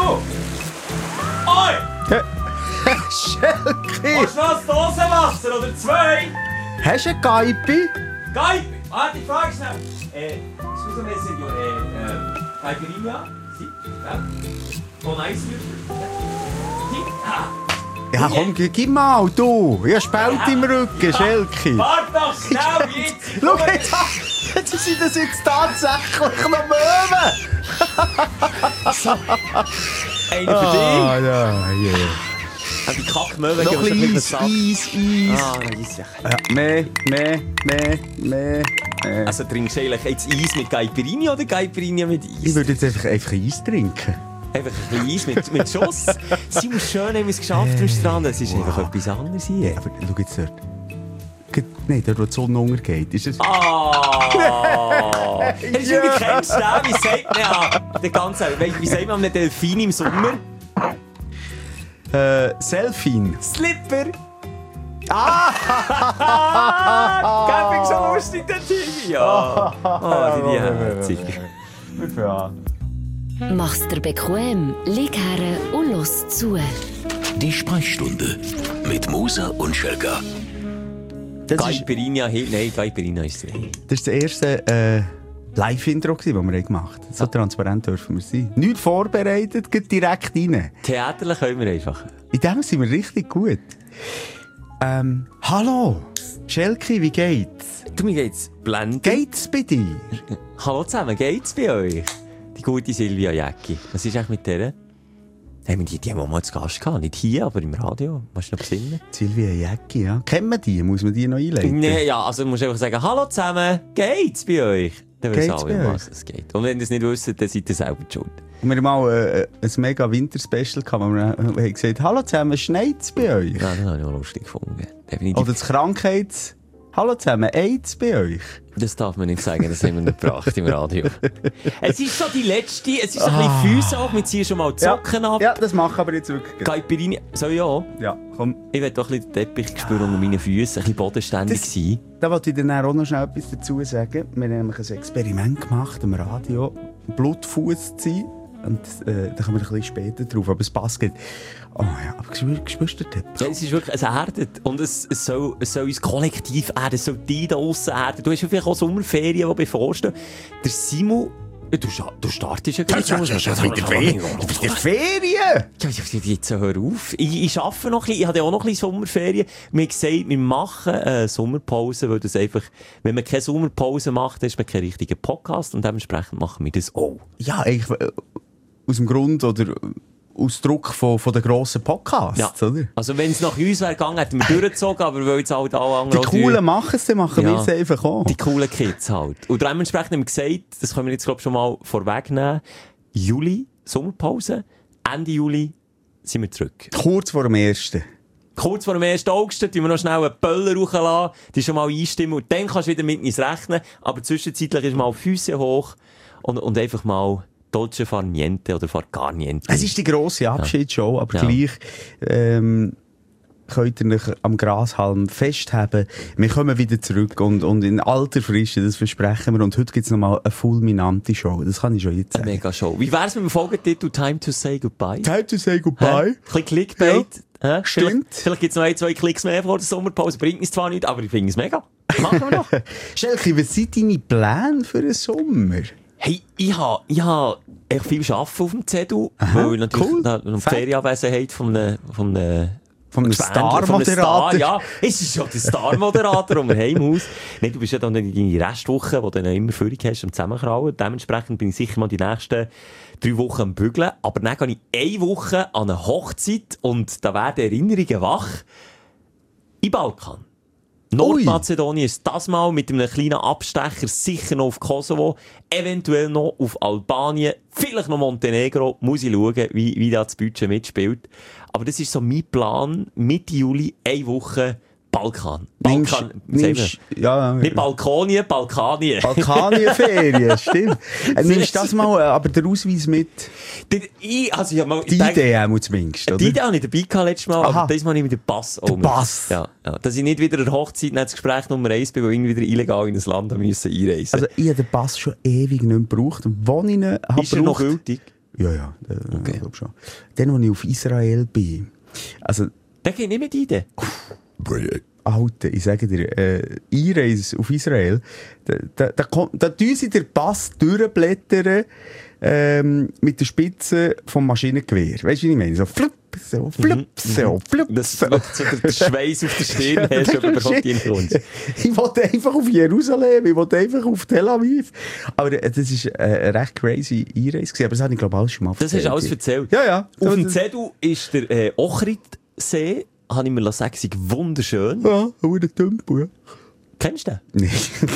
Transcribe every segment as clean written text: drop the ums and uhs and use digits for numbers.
Oi! Schelke! Hast du noch ein Dosenwasser oder 2? Hast du einen Gaipi? Gaipi! Warte, ich frage schnell. Scusami, signor. Caipirinha? Sì? Ja? Con Eis? Sì? Ah! Ja, komm, gib mal, du! Ich habe Spalt im Rücken, Schelke! Warte doch schnell, jetzt! Schau jetzt an! Jetzt sind das jetzt tatsächlich noch Möwen! Einer für dich! Ah, ja, yeah. Die Kackmöwen Noch ein bisschen Eis. Ah, nein, Eis. Ja, mehr. Also trinkst du eigentlich jetzt Eis mit Caipirinha oder Caipirinha mit Eis? Ich würde jetzt einfach Eis trinken. Einfach ein bisschen Eis mit Schuss. Simon, schön haben wir es geschafft am Strand. Es ist einfach etwas anderes hier. Ja, aber schau jetzt dort. Nein, dort wo die Sonne untergeht. Ist es... Ah! Du kennst den, wie sagt man ja, der ganze, wie sagt man einem Delfin im Sommer? Selfie. Slipper! Ah! Camping so lustig, der Timmy! Ja! Die herzig. Ja. Mach's dir bequem, lieg her und los zu. Die Sprechstunde mit Musa und Schelka. Caipirinha, nein, Caipirinha ist es nicht. Das war das erste Live-Intro, das wir gemacht haben. So transparent dürfen wir sein. Nichts vorbereitet, geht direkt rein. Theaterlich können wir einfach. In dem sind wir richtig gut. Hallo, Schelke, wie geht's? Du, mir geht's blendend. Geht's bei dir? Hallo zusammen, geht's bei euch? Die gute Silvia Jäcki. Was ist eigentlich mit der? Haben wir die haben wir mal zu Gast gehabt. Nicht hier, aber im Radio. Musst du noch besinnen? Silvia Jäcki, ja. Kennt man die? Muss man die noch einleiten? Nee, ja, also du musst einfach sagen, hallo zusammen, geht's bei euch? Dann wissen alle, um was es geht. Und wenn ihr es nicht wisst, dann seid ihr selber schuld. Und wir haben mal ein mega Winterspecial gehabt, wo wir haben gesagt, hallo zusammen, schneit's bei euch? Ja, das habe ich auch lustig gefunden. Definitiv. Oder das Krankheits... Hallo zusammen, AIDS bei euch? Das darf man nicht sagen, das haben wir nicht gebracht im Radio. Es ist so die letzte, es ist so ein bisschen Füße auf, wir ziehen schon mal die Socken ab. Ja, das machen wir jetzt wirklich. Caipirinha, soll ich auch? Ja, komm. Ich will doch ein bisschen den Teppich spüren unter meinen Füßen, ein bisschen bodenständig sein. Da wollte ich dann auch noch schnell etwas dazu sagen. Wir haben nämlich ein Experiment gemacht im Radio, Blutfuß zu sein. Und da kommen wir ein bisschen später drauf, aber es passt gut. Oh ja, aber spürst du den? Ja, es ist wirklich, es erdet. Und es soll uns kollektiv erden, es soll die da draussen erden. Du hast ja vielleicht auch Sommerferien, die bevorstehen. Der Simon, du startest ja gleich. Du bist in der Ferien! Ja, jetzt hör auf. Ich arbeite noch ein bisschen, ich habe ja auch noch ein bisschen Sommerferien. Wir haben gesagt, wir machen eine Sommerpause, weil das einfach, wenn man keine Sommerpause macht, dann ist man kein richtiger Podcast und dementsprechend machen wir das auch. Ja, eigentlich aus dem Grund oder aus Druck von den grossen Podcasts, ja. Oder? Also wenn es nach uns wäre gegangen, hätten wir durchgezogen, aber weil jetzt halt alle anderen... Die Coolen machen es, dann machen wir es einfach auch. Die coolen Kids halt. Und dementsprechend haben wir gesagt, das können wir jetzt glaub schon mal vorwegnehmen, Juli, Sommerpause, Ende Juli sind wir zurück. Kurz vor dem 1. Kurz vor dem 1. August, tun wir noch schnell einen Böller rauslassen, die schon mal einstimmen und dann kannst du wieder mit uns rechnen, aber zwischenzeitlich ist mal Füße hoch und einfach mal Dolce far niente oder far gar niente. Es ist die grosse Abschiedsshow, aber gleich könnt ihr euch am Grashalm festhaben. Wir kommen wieder zurück und in alter Frische, das versprechen wir. Und heute gibt es nochmal eine fulminante Show. Das kann ich schon jetzt sagen. Eine mega Show. Wie wär's mit dem Folgetitel Time to say goodbye? Time to say goodbye. Ein bisschen Clickbait. Ja. Stimmt. Vielleicht gibt es noch 1-2 Klicks mehr vor der Sommerpause. Bringt uns zwar nicht, aber ich finde es mega. Machen wir noch. Schelke, was sind deine Pläne für den Sommer? Hey, ich ha echt viel Arbeiten auf dem Zettel, weil natürlich die Ferienanwesenheit von einem Star-Moderator. Ja, es ist schon der Star-Moderator um Heimhaus. Nein, du bist ja dann in deine Restwoche, wo du dann immer Führung hast, am Zusammenkrauen. Dementsprechend bin ich sicher mal die nächsten 3 Wochen am Bügeln. Aber dann gehe ich 1 Woche an eine Hochzeit und da werden Erinnerungen wach. Im Balkan. Nordmazedonien ist das mal mit einem kleinen Abstecher sicher noch auf Kosovo, eventuell noch auf Albanien, vielleicht noch Montenegro. Muss ich schauen, wie da das Budget mitspielt. Aber das ist so mein Plan, Mitte Juli, 1 Woche Balkan. Nicht Balkonien, Balkanien. Balkanienferien, stimmt. Nimmst das mal, aber der Ausweis mit? Die Idee muss zumindest, oder? Die Idee habe ich dabei gehabt letztes Mal, aber diesmal nehme ich den Pass. Der Pass? Ja. Dass ich nicht wieder an der Hochzeit das Gespräch Nummer 1 bin, wo ich wieder illegal in ein Land einreisen musste. Also ich habe den Pass schon ewig nicht mehr gebraucht. Und wo ich ihn habe ist er noch gültig? Ja, Okay. ich glaube schon. Dann, als ich auf Israel bin, also, Da gehe ich nicht mit rein. Alter, ich sage dir, Einreise auf Israel, da tun sie den Pass durchblättern, mit der Spitze vom Maschinengewehr. Weißt du, wie ich meine? So flupp, so flupp, so flupp. Das wirklich so der Schweiß auf der Stirn hast, aber bekommt die kommst. Ich wollte einfach auf Jerusalem, ich wollte einfach auf Tel Aviv. Aber das ist eine recht crazy Einreise gewesen, aber das habe ich glaube alles schon mal Das hast du alles erzählt. Ja. Auf dem Zettel ist der Ochridsee, habe ich mir sagen, sei wunderschön. Ja, ein Tempo, ja. Kennst du den? Nein.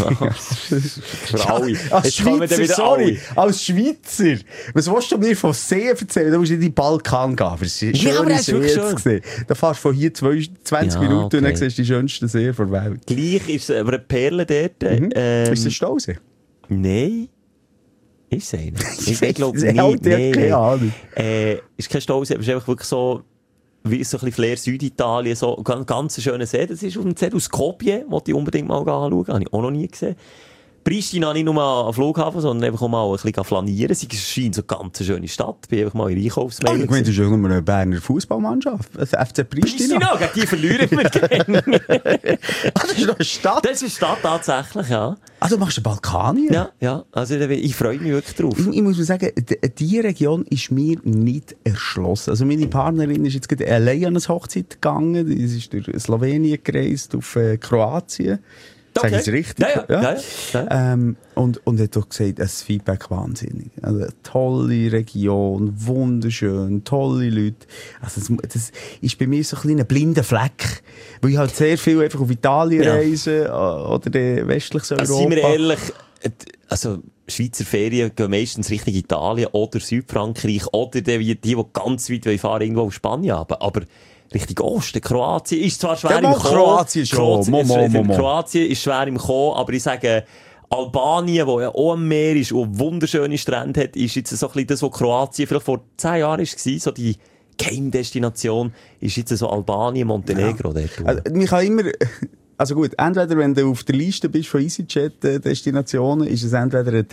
Für alle. Als Jetzt kommen dann Schweizer, wieder sorry, als Schweizer. Was willst du mir von See erzählen? Du musst in die Balkan gehen, für Ja, aber schöne das ist wirklich See schön. zu sehen. Da fährst du von hier 20 Ja, Minuten und dann okay. siehst du die schönsten See der Welt. Gleich ist es aber eine Perle dort. Ist das ein Stausee? Nein. Ist es einer? Ich glaube Ich nicht. habe keine Ahnung. Ist kein Stausee, aber es ist einfach wirklich so, wie so ein bisschen Flair Süditalien, so ein ganz schöner See. Das ist auf dem Zettel Skopje, wollte ich unbedingt mal anschauen. Habe ich auch noch nie gesehen. Pristina nicht nur am Flughafen, sondern einfach auch mal ein bisschen flanieren. Es scheint so eine ganz schöne Stadt. Bin einfach mal in Einkaufsmeile. Ich meine, das ist ja nur eine Berner Fußballmannschaft. FC Pristina. Pristina, gegen die verlieren wir gerne. Das ist doch eine Stadt. Das ist eine Stadt tatsächlich, ja. Also machst du Balkanien? Ja. Also ich freue mich wirklich drauf. Ich muss mir sagen, die Region ist mir nicht erschlossen. Also meine Partnerin ist jetzt gerade allein an eine Hochzeit gegangen. Sie ist durch Slowenien gereist, auf Kroatien. Sag ich es richtig? Ja. Und hat doch gesagt, das Feedback wahnsinnig. Also, eine tolle Region, wunderschön, tolle Leute. Also, das ist bei mir so ein kleiner blinder Fleck. Weil ich halt sehr viel einfach auf Italien reise, oder westliches Europa. Also, seien wir ehrlich, also, Schweizer Ferien gehen meistens Richtung Italien oder Südfrankreich oder die ganz weit fahren, irgendwo auf Spanien haben. Aber Richtung Osten, Kroatien ist zwar schwer im Kommen. Kroatien schon. Kroatien ist schwer im Kommen, aber ich sage, Albanien, wo ja auch am Meer ist und wunderschöne Strände hat, ist jetzt so ein bisschen das, was Kroatien vielleicht vor 10 Jahren war, so die Geheimdestination, ist jetzt so Albanien, Montenegro. Ja. Also, mich kann immer... Also gut, entweder wenn du auf der Liste bist von EasyJet-Destinationen, ist es entweder eine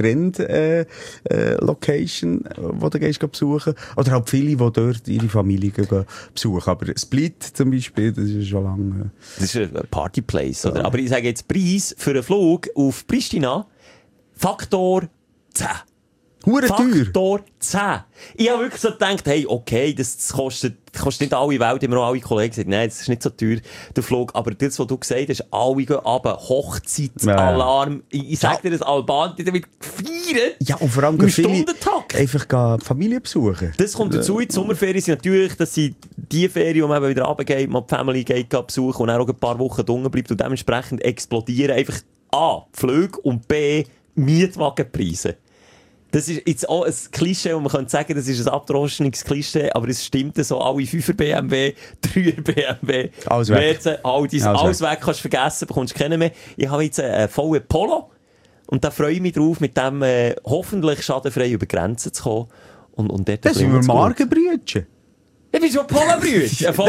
Trend-Location, wo du gehst besuchen, oder halt viele, die dort ihre Familie gehen besuchen. Aber Split zum Beispiel, das ist schon lange... Das ist ein Partyplace, oder? Aber ich sage jetzt, Preis für einen Flug auf Pristina, Faktor 10. Hure teuer. Faktor 10. Ich habe wirklich so gedacht, hey, okay, das kostet nicht alle Welt. Immer auch alle Kollegen gesagt, nein, das ist nicht so teuer, der Flug. Aber das, was du gesagt hast, alle gehen runter, Hochzeitsalarm. Ich sag dir, das Albanien damit gefeiert. Ja, und vor allem im viele Stundentakt. einfach Familie besuchen. Das kommt dazu. In die Sommerferien sind natürlich, dass sie die Ferien, wo man eben wieder runtergeht, mal die Family geht besuchen und dann auch ein paar Wochen unten bleibt und dementsprechend explodieren einfach A, Flüge und B, Mietwagenpreise. Das ist jetzt auch ein Klischee, wo man könnte sagen, das ist ein abdroschenes Klischee, aber es stimmt so, alle 5er BMW, 3er BMW, alles weg. Alles weg, kannst du vergessen, bekommst keinen mehr. Ich habe jetzt einen vollen Polo und da freue ich mich drauf, mit dem hoffentlich schadenfrei über Grenzen zu kommen. Und dort das sind wir Markenbrütchen. Ich bin schon Polo-Brüder.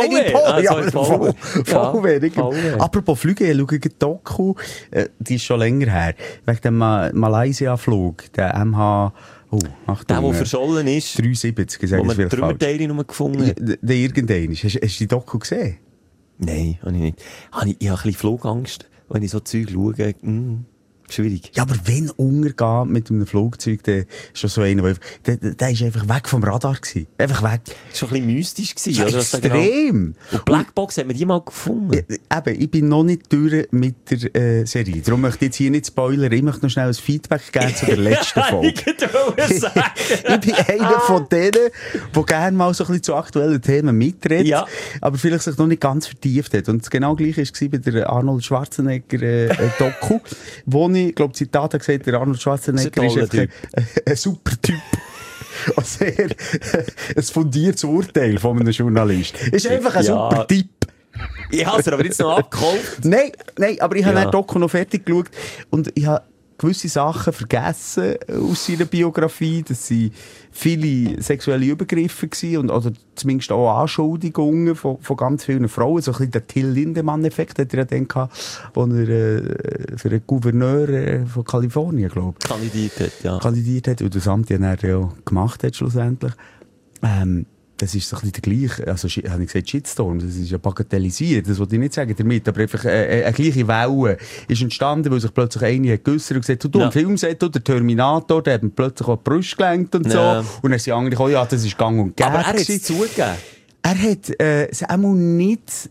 VW. Apropos Flüge, ich schaue ein Doku, die ist schon länger her, wegen dem Malaysia-Flug, der MH... Oh, Achtung, der verschollen ist. 370, ich sage wo es man vielleicht falsch. Trümmerteile nur gefunden hat. Der irgendein ist. Hast du die Doku gesehen? Nein, habe ich nicht. Ich habe ein bisschen Flugangst, wenn ich so Zeug schaue. Schwierig. Ja, aber wenn untergeht mit einem Flugzeug, der ist schon so einer, der ist einfach weg vom Radar gewesen. Einfach weg. Das war schon ein bisschen mystisch gewesen, Ja, oder? extrem. Und Blackbox hat man die mal gefunden. Eben, ich bin noch nicht durch mit der Serie. Darum möchte ich jetzt hier nicht spoilern. Ich möchte noch schnell ein Feedback geben zu der letzten Folge. Ich bin einer von denen, der gerne mal so ein bisschen zu aktuellen Themen mitredet, Ja. aber vielleicht sich noch nicht ganz vertieft hat. Und das genau gleiche war bei der Arnold Schwarzenegger Doku, wo ich glaube, Zitat hat gesagt, der Arnold Schwarzenegger ist einfach ein super Typ. Und sehr ein fundiertes Urteil von einem Journalist. Ist einfach ein super Typ. Ich habe es aber jetzt noch abgekauft. Nein, aber ich habe den Doku noch fertig geschaut und ich habe gewisse Sachen vergessen aus seiner Biografie, dass sie viele sexuelle Übergriffe waren oder zumindest auch Anschuldigungen von ganz vielen Frauen. So ein bisschen der Till Lindemann-Effekt hat er ja dann gehabt, wo er für den Gouverneur von Kalifornien, glaube ich, kandidiert hat und das Amt ja dann ja gemacht hat schlussendlich. Das ist so ein bisschen der gleiche, also habe ich gesagt Shitstorm, das ist ja bagatellisiert, das wollte ich nicht sagen damit, aber einfach eine gleiche Welle ist entstanden, weil sich plötzlich eine hat geäussert und gesagt, du im Film sagt der Terminator, der hat ihm plötzlich auch die Brust gelenkt und so, und dann sind andere gekommen, ja, das ist gang und gäbe. Aber er hat es zugegeben. Er hat es einmal nicht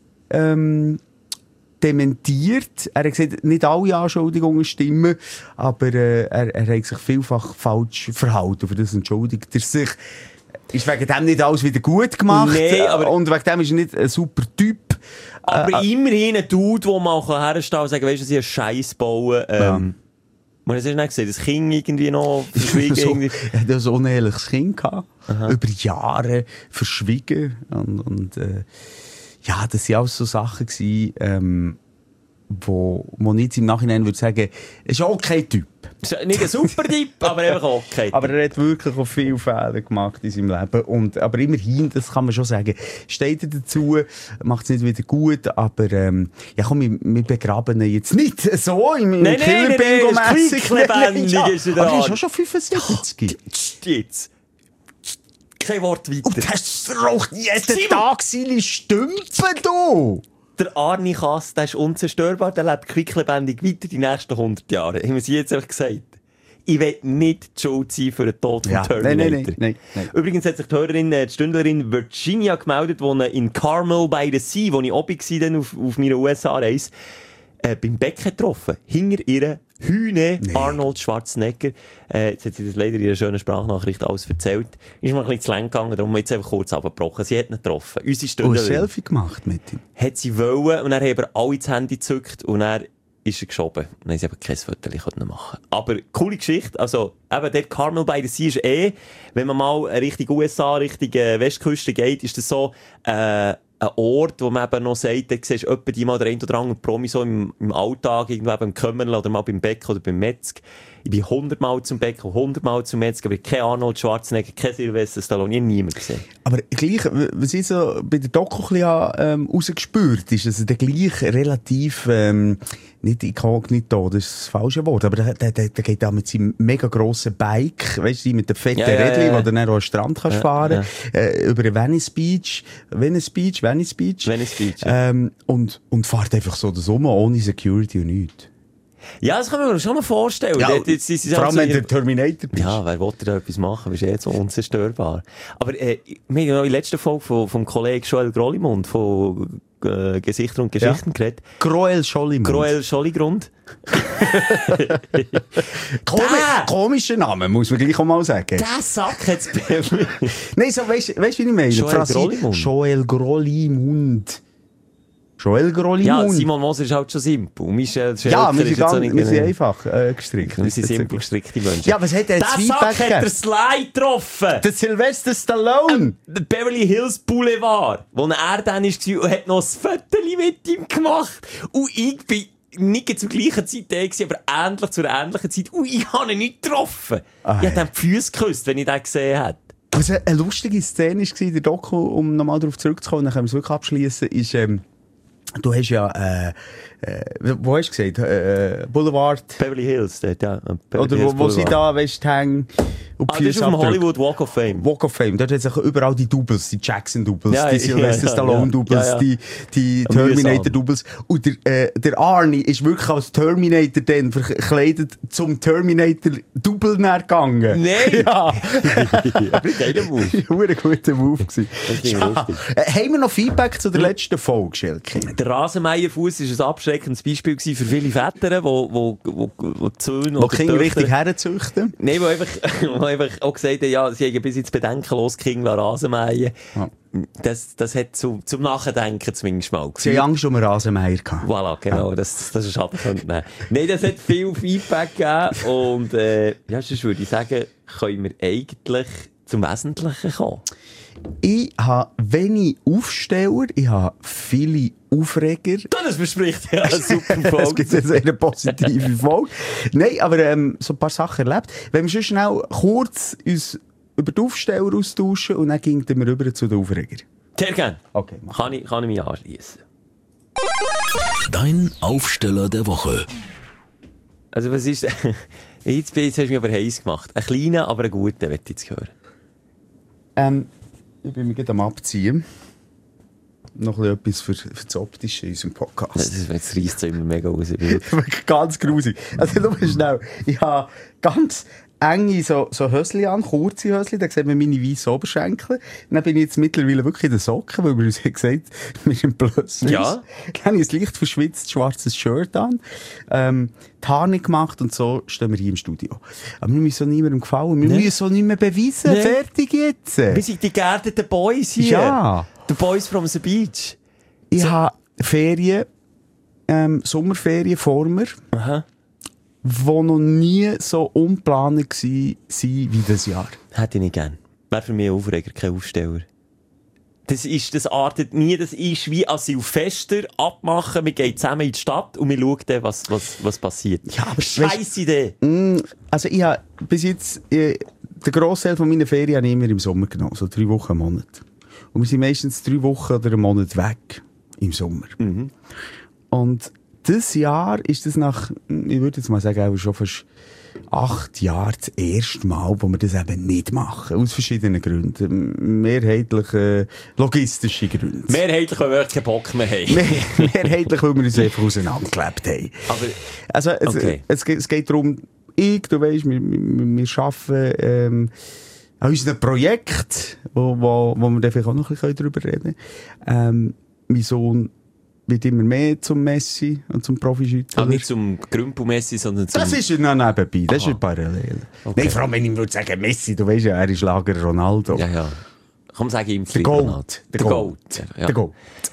dementiert. Er hat gesagt, nicht alle Anschuldigungen stimmen, aber er hat sich vielfach falsch verhalten. Für das entschuldigt er sich. Ist wegen dem nicht alles wieder gut gemacht. Nee, aber und wegen dem ist er nicht ein super Typ. Aber immerhin ein Dude, der mal herstellen kann und sagen, weißt du, sie einen Scheiß bauen. Man hat es nicht gesehen, das Kind irgendwie noch verschwiegen. Er hat ein unehrliches Kind gehabt. Über Jahre verschwiegen. Und ja, das waren alles so Sachen gewesen, wo man jetzt im Nachhinein würde sagen, er ist auch kein Typ. Nicht ein super Typ, aber einfach auch kein Typ. Aber er hat wirklich auch viele Fehler gemacht in seinem Leben. Aber immerhin, das kann man schon sagen, steht er dazu, macht es nicht wieder gut, aber ja komm, wir begraben ihn jetzt nicht so im Killer-Bingo-mässig. Aber er ist auch schon 75. Jetzt. Kein Wort weiter. Und das raucht jeden Tag seine Stümpen, du! Der Arni Kass, der ist unzerstörbar, der lebt quicklebendig weiter die nächsten 100 Jahre. Haben wir sie jetzt einfach gesagt? Ich will nicht die Schuld sein für den Tod von Terminator. Nein. Übrigens hat sich die Hörerin, die Stündlerin Virginia gemeldet, die in Carmel by the Sea, wo ich oben war auf meiner USA-Reise, beim Becken getroffen. Hinter ihrer Hühne Arnold Schwarzenegger. Jetzt hat sie das leider in einer schönen Sprachnachricht alles erzählt. Ist mir ein bisschen zu lang gegangen, darum haben wir jetzt einfach kurz abgebrochen. Sie hat ihn getroffen. Unsere Stündlerin. Und ein Selfie gemacht mit ihm? Hat sie wollen, und dann haben wir alle das Handy gezückt und dann ist er geschoben. Dann haben sie eben kein Foto machen. Aber coole Geschichte. Also, eben dort Carmel by the Sea ist wenn man mal Richtung USA, Richtung Westküste geht, ist das so, ein Ort, wo man eben noch sagt, da siehst du etwa die mal der ein oder andere Promi so im Alltag, irgendwo beim Kümmerl oder mal beim Beck oder beim Metzg. Ich bin 100-mal zum Beck und 100-mal zum Metzg, aber kein Arnold Schwarzenegger, kein Sylvester Stallone, ich habe niemand gesehen. Aber gleich, was ich so bei der Doku ein bisschen rausgespürt ist, dass er gleich relativ, nicht inkognito, das ist das falsche Wort, aber der geht da mit seinem mega grossen Bike, weißt du, mit dem fetten Rädchen, wo du dann auch am Strand kannst fahren, über Venice Beach, und fährt einfach so das um, ohne Security und nichts. Ja, das kann man mir schon mal vorstellen. Ja, vor allem, wenn du Terminator bist. Ja, wer will da etwas machen? Bist eh so unzerstörbar. Aber wir haben ja noch in der letzten Folge vom Kollegen Joel Grollimund von Gesichter und Geschichten geredet. Groel Scholligrund. Komischer Name, muss man gleich auch mal sagen. Der Sack hat's bei mir. Nein, so, weißt du, wie ich meine? Joel Grollimund. Ja, Simon Moser ist halt schon simpel. Michel Schelker ja, wir sind einfach gestrickt. Wir sind simpel gestrickte Menschen. Ja, was hat er jetzt Feedback gegeben? Der Sack hat der Sly getroffen. Der Sylvester Stallone. Der Beverly Hills Boulevard, wo er dann war und hat noch ein Foto mit ihm gemacht. Und ich bin nicht zur gleichen Zeit da gewesen, aber ähnlich zur ähnlichen Zeit. Und ich habe ihn nicht getroffen. Ich habe ihm die Füße geküsst, wenn ich den gesehen hätte. Was eine lustige Szene war in der Doku, um nochmal darauf zurückzukommen, dann können wir es wirklich abschließen, ist, du hast ja, wo hast du gesagt? Boulevard? Beverly Hills, dort, ja. Oder wo sie da, weißt du, hängen. Das ist auf dem Hollywood Walk of Fame. Walk of Fame. Dort hat es überall die Doubles, die Jackson-Doubles, die Sylvester Stallone-Doubles, die Terminator-Doubles. Und der Arnie ist wirklich als Terminator dann verkleidet zum Terminator-Double gegangen. Nein! Ja. Aber geiler Move. Ein guter Move gewesen. Das ist lustig. Haben wir noch Feedback zu der letzten Folge, Schelke? Der Rasenmäherfuss war ein abschreckendes Beispiel für viele Väter, die Söhne oder Kinder richtig herzüchten. Nein, die einfach auch gesagt haben, ja, sie haben bis jetzt bedenkenlos Kinder Rasenmähen. Ja. Das hat zum Nachdenken zumindest mal geführt. Sie haben Angst um einen Rasenmäher gehabt. Voilà, genau, ja. Das ist schade. Nein, das hat viel Feedback gegeben und, ja, sonst würde ich sagen, können wir eigentlich zum Wesentlichen kommen. Ich habe wenig Aufsteller, ich habe viele Aufreger. Das verspricht ja eine super Es Folge. gibt jetzt eine positive Folge. Nein, aber so ein paar Sachen erlebt. Wenn wir schon schnell kurz uns über die Aufsteller austauschen und dann gehen wir rüber zu den Aufregern. Sehr gerne. Okay, mach. Kann ich mich anschließen. Dein Aufsteller der Woche. Also was ist... Jetzt hast du mich aber heiß gemacht. Ein kleiner, aber ein guter, möchte ich jetzt hören. Ich bin mir gerade am Abziehen. Noch ein bisschen etwas für das Optische in unserem Podcast. Jetzt reisst es immer mega raus. Wirklich ganz grusig. Also, nur schnell. Ich habe ganz enge so Hösli an, kurze Hösli, da sieht man meine weißen Oberschenkel. Dann bin ich jetzt mittlerweile wirklich in den Socken, weil wir uns gesagt haben, wir sind plötzlich. Ja. Dann habe ich ein leicht verschwitztes, schwarzes Shirt an, die Haare nicht gemacht und so stehen wir hier im Studio. Aber wir müssen so niemandem gefallen, wir müssen so nicht mehr beweisen. Nee. Fertig jetzt. Wir sind die geerdeten Boys hier. Ja. Die Boys from the Beach. Ich habe Ferien, Sommerferien vor mir. Aha. Die noch nie so unplanend waren wie dieses Jahr. Hätte ich nicht gern. Wäre für mich ein Aufreger, kein Aufsteller. Das artet nie, das ist wie Asylfester abmachen, wir gehen zusammen in die Stadt und wir schauen dann, was passiert. Ja, aber Scheisse Idee. Also ich habe bis jetzt, den Grossteil von meiner Ferien habe ich immer im Sommer genommen, so 3 Wochen im Monat. Und wir sind meistens 3 Wochen oder einen Monat weg im Sommer. Mhm. Und dieses Jahr ist das nach, ich würde jetzt mal sagen, auch schon fast 8 Jahre das erste Mal, wo wir das eben nicht machen. Aus verschiedenen Gründen. Mehrheitlich logistische Gründe. Mehrheitlich, weil wir echt keinen Bock mehr haben. Mehrheitlich, weil wir uns einfach auseinandergeklebt haben. Aber, Also, okay. es geht darum, du weisst, wir arbeiten an unserem Projekt, wo wir dann vielleicht auch noch ein bisschen darüber reden können. Mein Sohn wird immer mehr zum Messi und zum Profischützer. nicht zum Grümpel-Messi, sondern zum... Das ist ja noch nebenbei, das Aha. ist parallel. Okay. Nein, vor allem, wenn ich würde sagen Messi, du weisst ja, er ist Lager Ronaldo. Ja, ja. Komm, sag ihm Der Goat. Der Goat. Ja. Der Goat.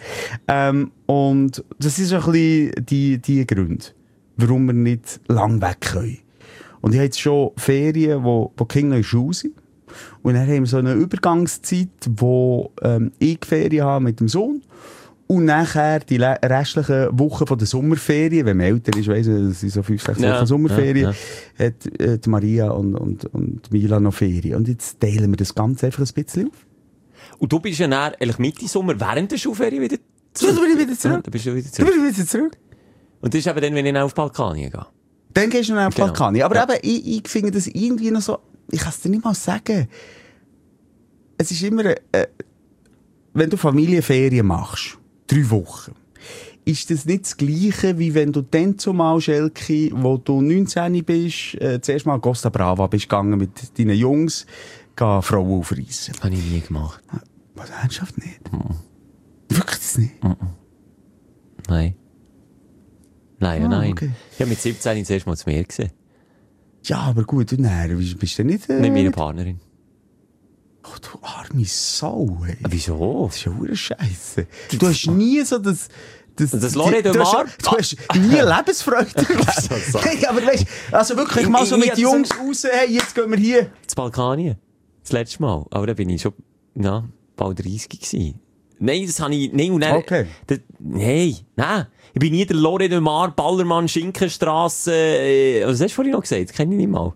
Und das ist ein bisschen die Gründe, warum wir nicht lang weg können. Und ich habe jetzt schon Ferien, wo die Kinder noch in Schule sind. Und dann haben wir so eine Übergangszeit, wo ich Ferien habe mit dem Sohn. Und nachher die restlichen Wochen von der Sommerferien, wenn man älter ist, weiss ich, das sind so 5, 6 Wochen Sommerferien, hat Maria und Mila noch Ferien. Und jetzt teilen wir das Ganze einfach ein bisschen auf. Und du bist ja dann, eigentlich Mitte Sommer, während der Schulferien wieder zurück. Du bist wieder zurück. Ja, da bist du wieder Du zurück. bist wieder zurück. Und das ist eben dann, wenn ich auf Balkanien gehe. Dann gehst du noch auf Genau. Balkanien. Aber Ja. eben, ich finde das irgendwie noch so, ich kann es dir nicht mal sagen. Es ist immer, wenn du Familienferien machst, 3 Wochen, ist das nicht das Gleiche, wie wenn du dann zumal, Schelke, wo du 19 bist, zuerst mal Costa Brava bist gegangen mit deinen Jungs, gehen Frauen aufreissen. Habe ich nie gemacht. Was, ernsthaft nicht? Wirklich das nicht? Nein. Nein, Ah, nein. okay. Ich habe mit 17 das erste Mal zu mir gesehen. Ja, aber gut, und dann bist du nicht... Mit meiner Partnerin. Oh, du arme Sau, hey. Wieso? Das ist ja hure Scheisse. Du hast nie so das Lorraine de du Mar? hast nie Lebensfreude gehabt. so. Hey, aber weißt, also wirklich mal so mit Jungs raus, hey, jetzt gehen wir hier. Das Balkanien. Das letzte Mal. Aber da bin ich schon, ja, bald 30 gewesen. Nein, das habe ich, nein, und dann, Okay. Nein. Ich bin nie der Lorraine de Mar, Ballermann, Schinkenstrasse, was hast du vorhin noch gesagt? Das kenne ich nicht mal.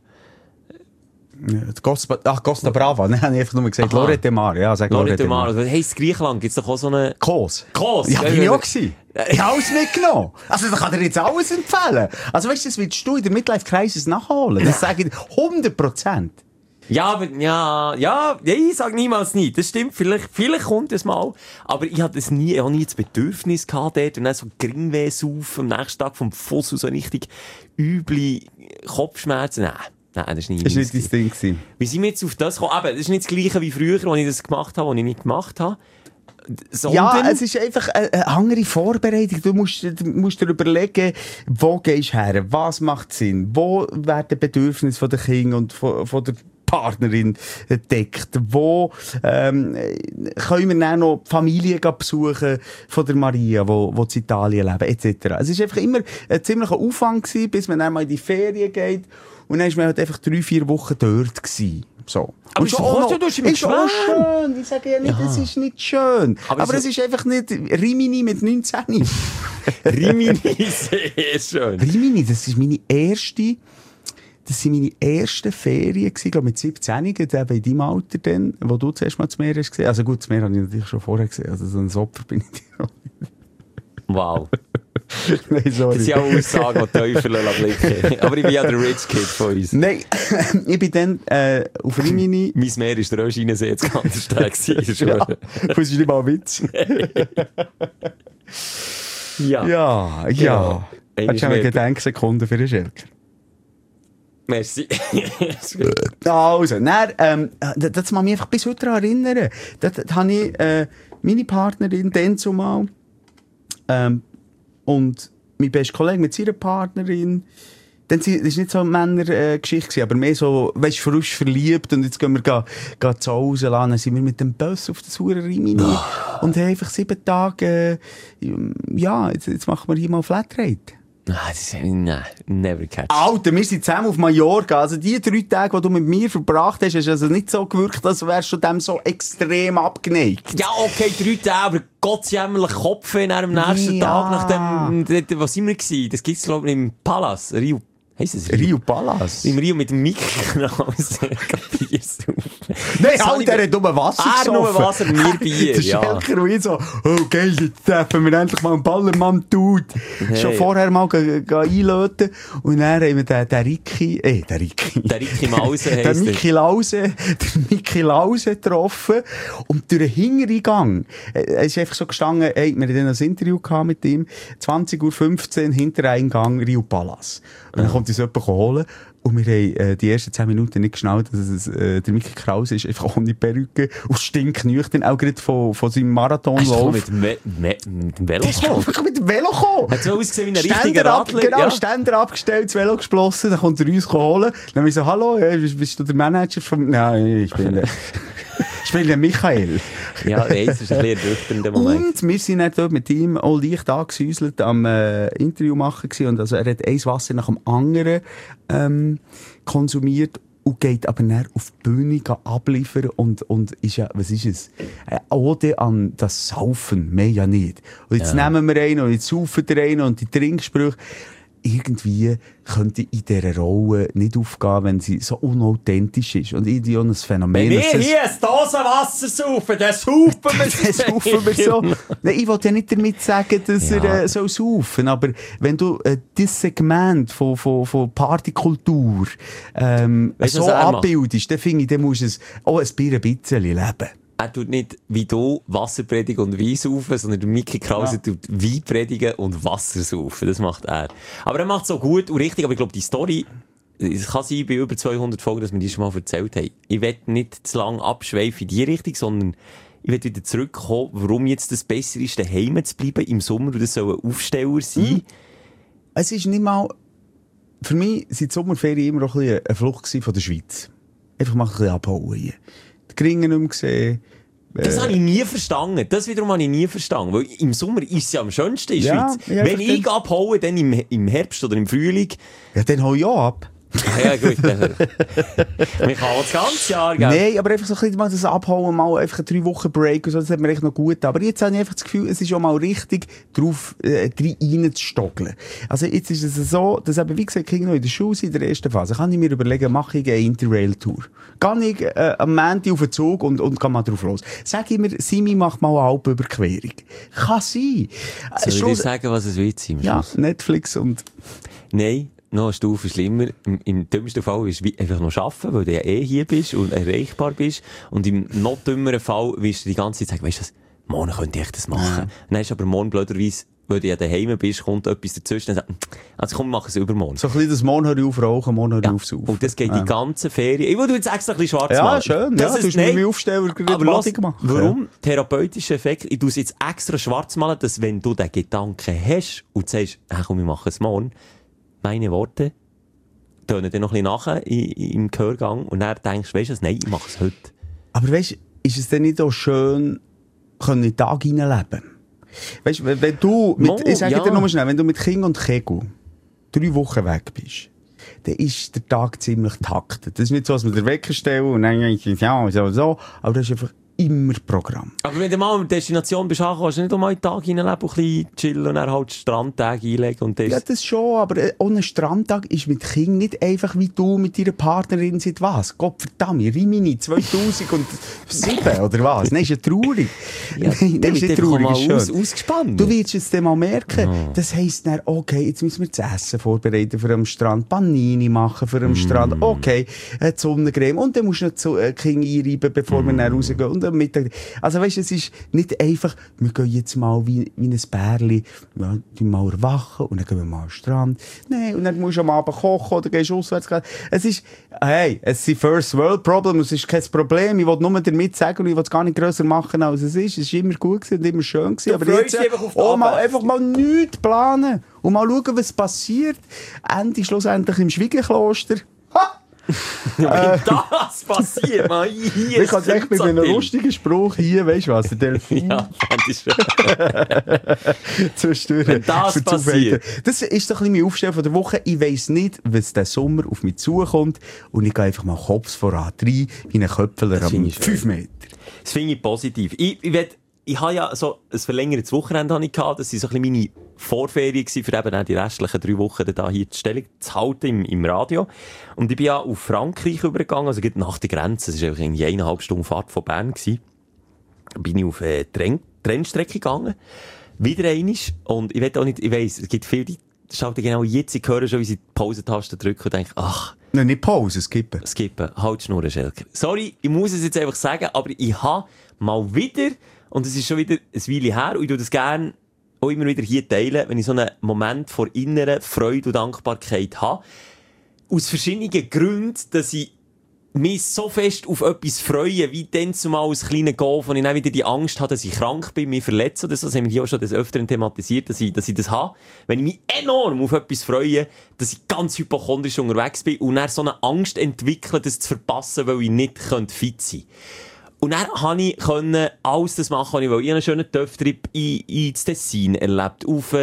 Costa Brava, ne, habe ich einfach nur gesagt. Aha. Lorette de Mar, ja, sag Lorraine de Mar. Hey, in Griechenland gibt's doch auch so eine... Kos. Kos. Ja, bin ich auch gewesen. Ich habe alles mitgenommen. Also, da kann dir jetzt alles empfehlen. Also, weißt du, das willst du in der Midlife-Crisis nachholen. Das sage ich 100%. Ja, aber, ja, ich sag niemals nie. Das stimmt, vielleicht kommt es mal. Aber ich hatte ich habe nie das Bedürfnis gehabt dort und dann so Gringweh saufen am nächsten Tag vom Fuss und so richtig üble Kopfschmerzen. Nein, das ist nie Das war meins nicht dein Ding gewesen. Wie sind wir jetzt auf das gekommen? Eben, das ist nicht das Gleiche wie früher, als ich das gemacht habe, was ich nicht gemacht habe. Ja, es ist einfach eine andere Vorbereitung. Du musst dir überlegen, wo gehst du her, was macht Sinn, wo werden die Bedürfnisse der Kinder und von der Partnerin entdeckt? Wo können wir dann noch die Familie besuchen von der Maria, wo in Italien leben, etc. Es war einfach immer ein ziemlicher Aufwand gewesen, bis man dann mal in die Ferien geht. Und dann war man halt einfach 3-4 Wochen dort gewesen. So. Aber ist auch schön. Ich sage ja nicht, es ist nicht schön. Aber es ist einfach nicht Rimini mit 19. Rimini ist sehr schön. Rimini, das sind meine ersten Ferien gewesen, glaube mit 17, eben in deinem Alter dann, wo du zuerst mal das Meer hast gesehen. Also gut, das Meer habe ich natürlich schon vorher gesehen, also so ein Opfer bin ich dir noch nicht. Wow. Nein, sorry. Das sind auch Aussagen, die Teufel blicken. Aber ich bin ja der Rich Kid von uns. Nein, ich bin dann auf Rimini. Mein Meer ist der Röschinensee jetzt ganz stark gewesen. Ja, das ist nicht mal ein Witz. Ja. Hast du eine Gedenksekunde für den Schelker? Merci. Also, dann, das kann mich einfach bis heute daran erinnern. Da habe ich meine Partnerin dann zumal und mein bester Kollege mit seiner Partnerin. Dann, das war nicht so eine Männergeschichte, aber mehr so, weißt du, frisch verliebt und jetzt gehen wir zu Hause lassen. Dann sind wir mit dem Bus auf das Hure Rimini und haben einfach 7 Tage, jetzt machen wir hier mal Flatrate. Nein, never catch. Alter, wir sind zusammen auf Mallorca. Also die 3 Tage, die du mit mir verbracht hast, hast also nicht so gewirkt, als wärst du dem so extrem abgeneigt. Ja, okay, 3 Tage, aber gottsjämmerlich Kopfweh am nächsten Tag, nachdem, was sind wir gewesen? Das gibt's, glaube ich, im Palast, Rio. Heisst es Rio Palace? Im Rio mit dem Mikroklaus. Nein, Alter, er hat nur Wasser gesoffen. Nur Wasser, mir Bier, der Schelker und ich so, oh geil, jetzt treffen wir endlich mal einen Ballermann-Dude. Hey. Schon vorher mal einlöten. Und dann haben wir den Ricky Mause heisst der Micky Lause getroffen. Und durch den Hintereingang, es ist einfach so gestanden, wir hatten dann ein Interview gehabt mit ihm, 20:15 Uhr, Hintereingang Rio Palace. Und dann kommt uns jemand holen. Und wir haben die ersten 10 Minuten nicht geschnallt, dass es der Micky Krause ist, einfach ohne Perücke und stinknüchtern, auch gerade von seinem Marathonlauf. Hast du mit dem Velo gekommen? Mit dem Velo gekommen? Hat so ausgesehen wie ein richtiger Radler? Genau, ja. Ständer abgestellt, das Velo geschlossen, dann kommt er uns holen. Dann haben wir so, hallo, bist du der Manager vom... Nein, ich bin der Michael. Ja, das ist ein bisschen ernüchternder Moment. Und wir sind dann dort mit ihm auch leicht angesäuselt am Interview machen gewesen. Und also er hat ein Wasser nach dem anderen konsumiert und geht aber dann auf die Bühne abliefern und ist ja, was ist es? Ode an das Saufen, mehr ja nicht. Und jetzt nehmen wir einen und jetzt saufen wir einen und die Trinksprüche. Irgendwie könnte in dieser Rolle nicht aufgehen, wenn sie so unauthentisch ist. Und irgendwie auch ein Phänomen. Wenn wir hier ein Dosenwasser saufen, dann saufen wir so. Nein, ich will ja nicht damit sagen, dass er so saufen. Aber wenn du dieses Segment von Partykultur so abbildest, dann finde ich, dann musst du es auch ein bisschen leben. Er tut nicht wie du Wasser predigen und Wein saufen, sondern der Micky Krause tut Wein predigen und Wasser saufen. Das macht er. Aber er macht es so gut und richtig. Aber ich glaube, die Story, es kann sein, bei über 200 Folgen, dass wir die schon mal erzählt haben. Ich will nicht zu lange abschweifen in die Richtung, sondern ich will wieder zurückkommen, warum jetzt das Bessere ist, daheim zu bleiben im Sommer und das soll ein Aufsteller sein. Es ist nicht mal, für mich sind die Sommerferien immer noch ein bisschen eine Flucht von der Schweiz. Einfach mal ein bisschen abhauen hier. Die Gringen nicht mehr gesehen. Das habe ich nie verstanden. Das wiederum habe ich nie verstanden. Weil im Sommer ist es ja am schönsten in der Schweiz. Ja, wenn ich abhaue, dann im Herbst oder im Frühling. Ja, dann hau ich auch ab. Ja, gut. Man kann auch das ganze Jahr, gell? Nein, aber einfach so ein bisschen mal das Abhauen, mal einfach eine 3 Wochen Break und so, das hat mir echt noch gut. Aber jetzt habe ich einfach das Gefühl, es ist schon mal richtig drauf, reinzustogeln. Also jetzt ist es so, dass eben, wie gesagt, Kinder noch in der Schule sind, in der ersten Phase. Kann ich mir überlegen, mache ich eine Interrail-Tour? Gehe ich am Montag auf den Zug und gehe mal drauf los? Sag ich mir, Simi macht mal eine Alpenüberquerung. Kann sein. Soll ich dir sagen, was es wird sein? Ja, Netflix und... Nein. Noch eine Stufe schlimmer. Im dümmsten Fall wirst du einfach noch arbeiten, weil du ja hier bist und erreichbar bist. Und im noch dümmeren Fall wirst du die ganze Zeit sagen, weißt du was, morgen könnte ich das machen. Ja. Dann ist aber morgen blöderweise, weil du ja daheim bist, kommt etwas dazwischen. Dann sagst also komm, mach es übermorgen. So ein bisschen das morgen höre ich auf rauchen, morgen höre ich auf saufen. Und das geht die ganze Ferien. Ich will jetzt extra ein bisschen schwarz machen. Ja, schön. Das ist mit meinem Aufsteller gerade gemacht. Warum? Therapeutischer Effekt. Ich tue es jetzt extra schwarz malen, dass wenn du den Gedanken hast und sagst, komm, ich mache es morgen, meine Worte, tönen dann noch ein bisschen nach im Gehörgang und dann denkst du, weisst du was, nein, ich mache es heute. Aber weisst du, ist es denn nicht auch schön, können in den Tag hineinleben? Weisst du, wenn du, ich sage dir nur schnell, wenn du mit Kind und Kegel 3 Wochen weg bist, dann ist der Tag ziemlich taktet. Das ist nicht so, dass man den Wecker stellt und dann ja, so, aber das ist einfach immer Programm. Aber wenn du mal an der Destination bist, kannst du nicht mal in den Tag hineinleben und ein bisschen chillen und dann halt Strandtage einlegen und das. Ja, das schon, aber ohne Strandtag ist mit Kind nicht einfach wie du mit deiner Partnerin seit was? Gottverdammt, Rimini 2007 oder was? Nein, ist ja traurig. Ja, Nein, ist nicht traurig, ist schön. Ausgespannt. Du wirst jetzt dann mal merken, das heisst dann, okay, jetzt müssen wir das Essen vorbereiten für den Strand, Panini machen für den Strand, okay, die Sonnencreme und dann musst du noch zu Kind einreiben, bevor wir dann rausgehen und am Mittag. Also weisst du, es ist nicht einfach, wir gehen jetzt mal wie ein Bärli, ja, mal erwachen und dann gehen wir mal an den Strand. Nein, und dann musst du am Abend kochen oder gehst auswärts. Es ist, hey, es sind First World Problems, es ist kein Problem, ich will nur damit sagen und ich will es gar nicht grösser machen, als es ist. Es war immer gut gewesen und immer schön gewesen. Aber jetzt einfach mal nichts planen und mal schauen, was passiert. Schlussendlich im Schwiegerkloster. Ha! Ja, wenn das passiert, man, hier ich kann es echt mit einem lustigen Spruch hier, weißt du was, der Delfin. Ja, das ist zwischendurch. Wenn das passiert. Das ist doch ein bisschen mein Aufstellen von der Woche. Ich weiss nicht, was der Sommer auf mich zukommt und ich gehe einfach mal Kopf voran rein, wie ein Köpfler am 5 Meter. Das finde ich positiv. Ich habe ja so ein verlängertes Wochenende gehabt. Das war so ein bisschen meine Vorferien für eben auch die restlichen 3 Wochen da hier die Stellung zu halten im Radio. Und ich bin ja auf Frankreich übergegangen, also nach der Grenze. Das war einfach irgendwie 1,5 Stunden Fahrt von Bern gewesen. Bin ich auf Trennstrecke gegangen. Wieder einmal. Und ich weiss, es gibt viele, die schalten genau jetzt, ich höre schon, wie sie die Pausentaste drücken und denken, ach. Nein, nicht Pause, skippen. Halt Schnurren, Schelker. Sorry, ich muss es jetzt einfach sagen, aber ich habe mal wieder, und es ist schon wieder ein Weile her, und ich tue das gerne auch immer wieder hier teilen, wenn ich so einen Moment von innerer Freude und Dankbarkeit habe. Aus verschiedenen Gründen, dass ich mich so fest auf etwas freue, wie dann zumal als kleiner Golf, wo ich dann wieder die Angst habe, dass ich krank bin, mich verletze oder so. Das haben wir hier auch schon des Öfteren thematisiert, dass ich das habe. Wenn ich mich enorm auf etwas freue, dass ich ganz hypochondrisch unterwegs bin und dann so eine Angst entwickle, das zu verpassen, weil ich nicht fit sein könnte. Und dann konnte ich alles das machen, was ich wollte. Ich habe einen schönen Töftrip ins Tessin erlebt. Auf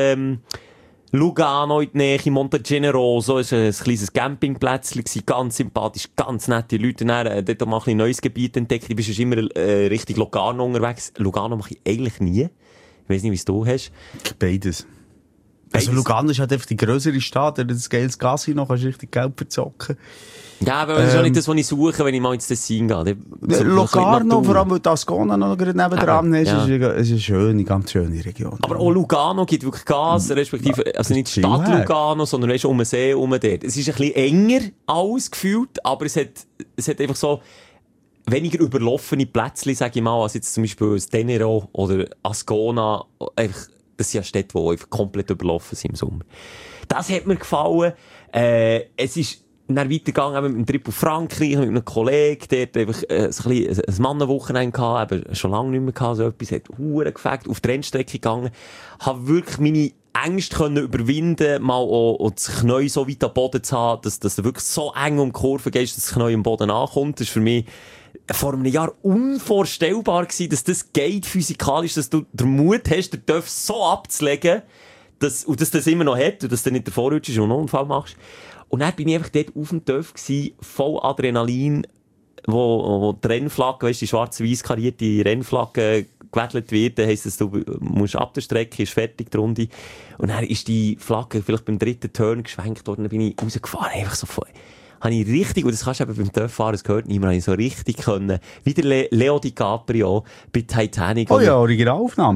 Lugano in der Nähe, Montegeneroso. Es war ein kleines Campingplätzchen, ganz sympathisch, ganz nette Leute. Dann dort mal ein neues Gebiet entdeckt. Du bist immer Richtung Lugano unterwegs. Lugano mache ich eigentlich nie. Ich weiss nicht, wie es du hast. Beides. Also Lugano ist halt einfach die grössere Stadt, da das geiles Casino, kannst du richtig Geld verzocken. Ja, aber das ist auch nicht das, was ich suche, wenn ich mal ins Tessin gehe. Lugano, vor allem, weil Ascona noch gerade nebendran ist, ist eine schöne, ganz schöne Region. Aber auch Lugano gibt wirklich Gas, respektive, also nicht Stadt Lugano, sondern weißt, um den See, um dort. Es ist ein bisschen enger alles gefühlt, aber es hat einfach so weniger überlaufene Plätzchen, sage ich mal, als jetzt zum Beispiel Tenero oder Ascona, einfach. Das sind ja Städte, die einfach komplett überlaufen sind im Sommer. Das hat mir gefallen. Es ist dann weitergegangen mit einem Trip auf Frankreich, mit einem Kollegen, der hat einfach ein Mannenwochenende gehabt, eben schon lange nicht mehr gehabt, so etwas, hat Huren gefegt, auf die Rennstrecke gegangen, habe wirklich meine Ängste können überwinden, mal auch das Knie so weit am Boden zu haben, dass du wirklich so eng um die Kurve gehst, dass das Knie am Boden ankommt. Das ist für mich vor einem Jahr unvorstellbar gewesen, dass das geht physikalisch, dass du den Mut hast, den Töpf so abzulegen, und dass das immer noch hat, und dass du nicht davor rutschst und einen Unfall machst. Und dann bin ich einfach dort auf dem Töpf gewesen, voll Adrenalin, wo die Rennflagge, weißt du, die schwarz-weiß karierte Rennflagge gewedelt wird, dann heisst es, du musst ab der Strecke, ist fertig, die Runde. Und dann ist die Flagge vielleicht beim 3. Turn geschwenkt worden, dann bin ich rausgefahren, einfach so voll. Habe ich richtig, und das kannst du eben beim Töpffahren, das gehört niemand, habe ich so richtig können, wie der Leo DiCaprio bei Titanic. Oh ja, Originalaufnahme.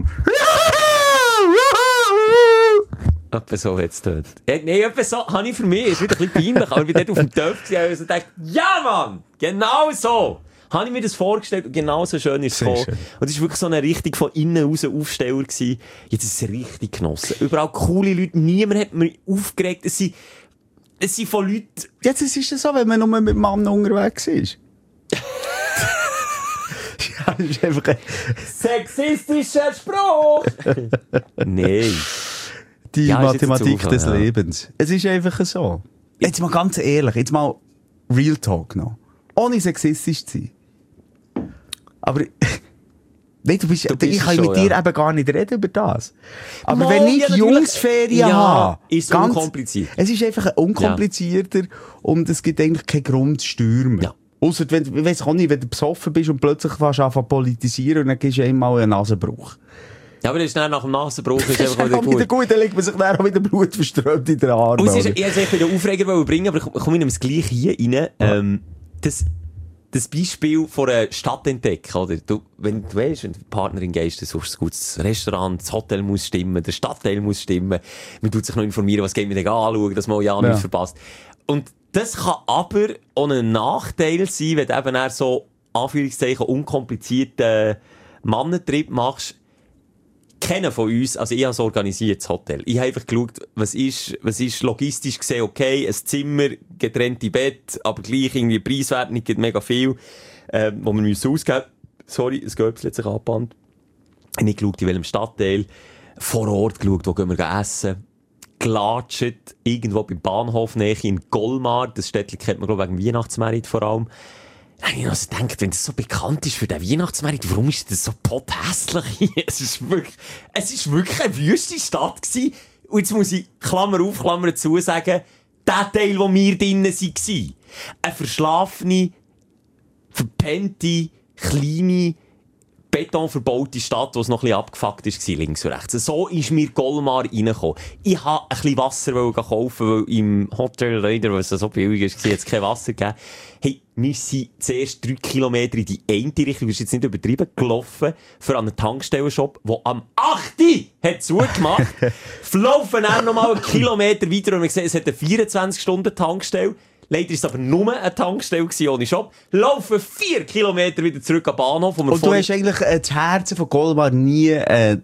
Etwa so hat es dort. Nein, etwa so habe ich für mich, ist wieder ein bisschen peinlich, aber ich bin dort auf dem Töpf gewesen, und ich dachte, ja Mann, genau so! Habe ich mir das vorgestellt und genau so schön ist es gekommen. Und es war wirklich so eine richtig von innen raus Aufsteller gewesen. Jetzt ist es richtig genossen. Überall coole Leute, niemand hat mich aufgeregt. Es sind von Leuten... Jetzt ist es so, wenn man nur mit Mann unterwegs ist. Ja, das ist einfach ein sexistischer Spruch! Nein. Die Mathematik des Lebens. Es ist einfach so. Jetzt mal ganz ehrlich, jetzt mal Real Talk noch. Ohne sexistisch zu sein. Aber, nein, ich kann mit dir eben gar nicht reden über das. Aber wenn ich Jungsferien habe, ist es unkompliziert. Es ist einfach unkomplizierter und es gibt eigentlich keinen Grund zu stürmen. Ja. Ausser, ich weiss auch nicht, wenn du besoffen bist und plötzlich fängst du an zu politisieren und dann gibst du einmal einen Nasenbruch. Ja, aber das ist dann nach dem Nasenbruch ist einfach wieder gut. Dann legt man sich dann auch wieder Blut verströmt in den Armen. Ich wollte es wieder Aufreger bringen, aber ich komme ins Gleiche hier rein. Ja. Das Beispiel von einer Stadt entdecken, oder? Wenn du weißt, wenn du mit Partnerin gehst, dann suchst du ein gutes Restaurant, das Hotel muss stimmen, der Stadtteil muss stimmen, man tut sich noch informieren, was geht mit denen anschauen, dass man ja nichts verpasst. Und das kann aber auch ein Nachteil sein, wenn du eben eher so, Anführungszeichen, unkomplizierten Mannentrip machst. Keiner von uns, also ich habe es organisiert, das Hotel. Ich habe einfach geschaut, was ist logistisch gesehen okay, ein Zimmer, getrennte Bett, aber gleich irgendwie preiswert, nicht mega viel, wo wir müssen ausgeben. Sorry, es geht plötzlich angebannt. Ich habe geschaut, in welchem Stadtteil, vor Ort geschaut, wo gehen wir essen. Gelatscht, irgendwo beim Bahnhof nähe in Golmar, das Städtchen kennt man, glaube ich, wegen Weihnachtsmerit vor allem. Dann habe ich also gedacht, wenn das so bekannt ist für den Weihnachtsmarkt, warum ist das so pothässlich? Es ist wirklich eine wüste Stadt gewesen. Und jetzt muss ich, Klammer auf, Klammer zu, sagen, der Teil, wo wir drinnen waren, eine verschlafene, verpennte, kleine, betonverbaute Stadt, wo es noch ein bisschen abgefuckt war, links und rechts. So ist mir Golmar reingekommen. Ich wollte ein bisschen Wasser kaufen, weil im Hotel leider, weil es so billig ist, hat es kein Wasser gegeben. Hey, wir sind zuerst 3 Kilometer in die eine Richtung, das ist jetzt nicht übertrieben, gelaufen, für einen Tankstellenshop, der am 8. hat zugemacht. Laufen dann nochmal einen Kilometer weiter und wir sehen, es hat eine 24-Stunden-Tankstelle. Leider war es aber nur eine Tankstelle ohne Shop. Laufen 4 Kilometer wieder zurück am Bahnhof. Und du hast eigentlich das Herz von Golmar nie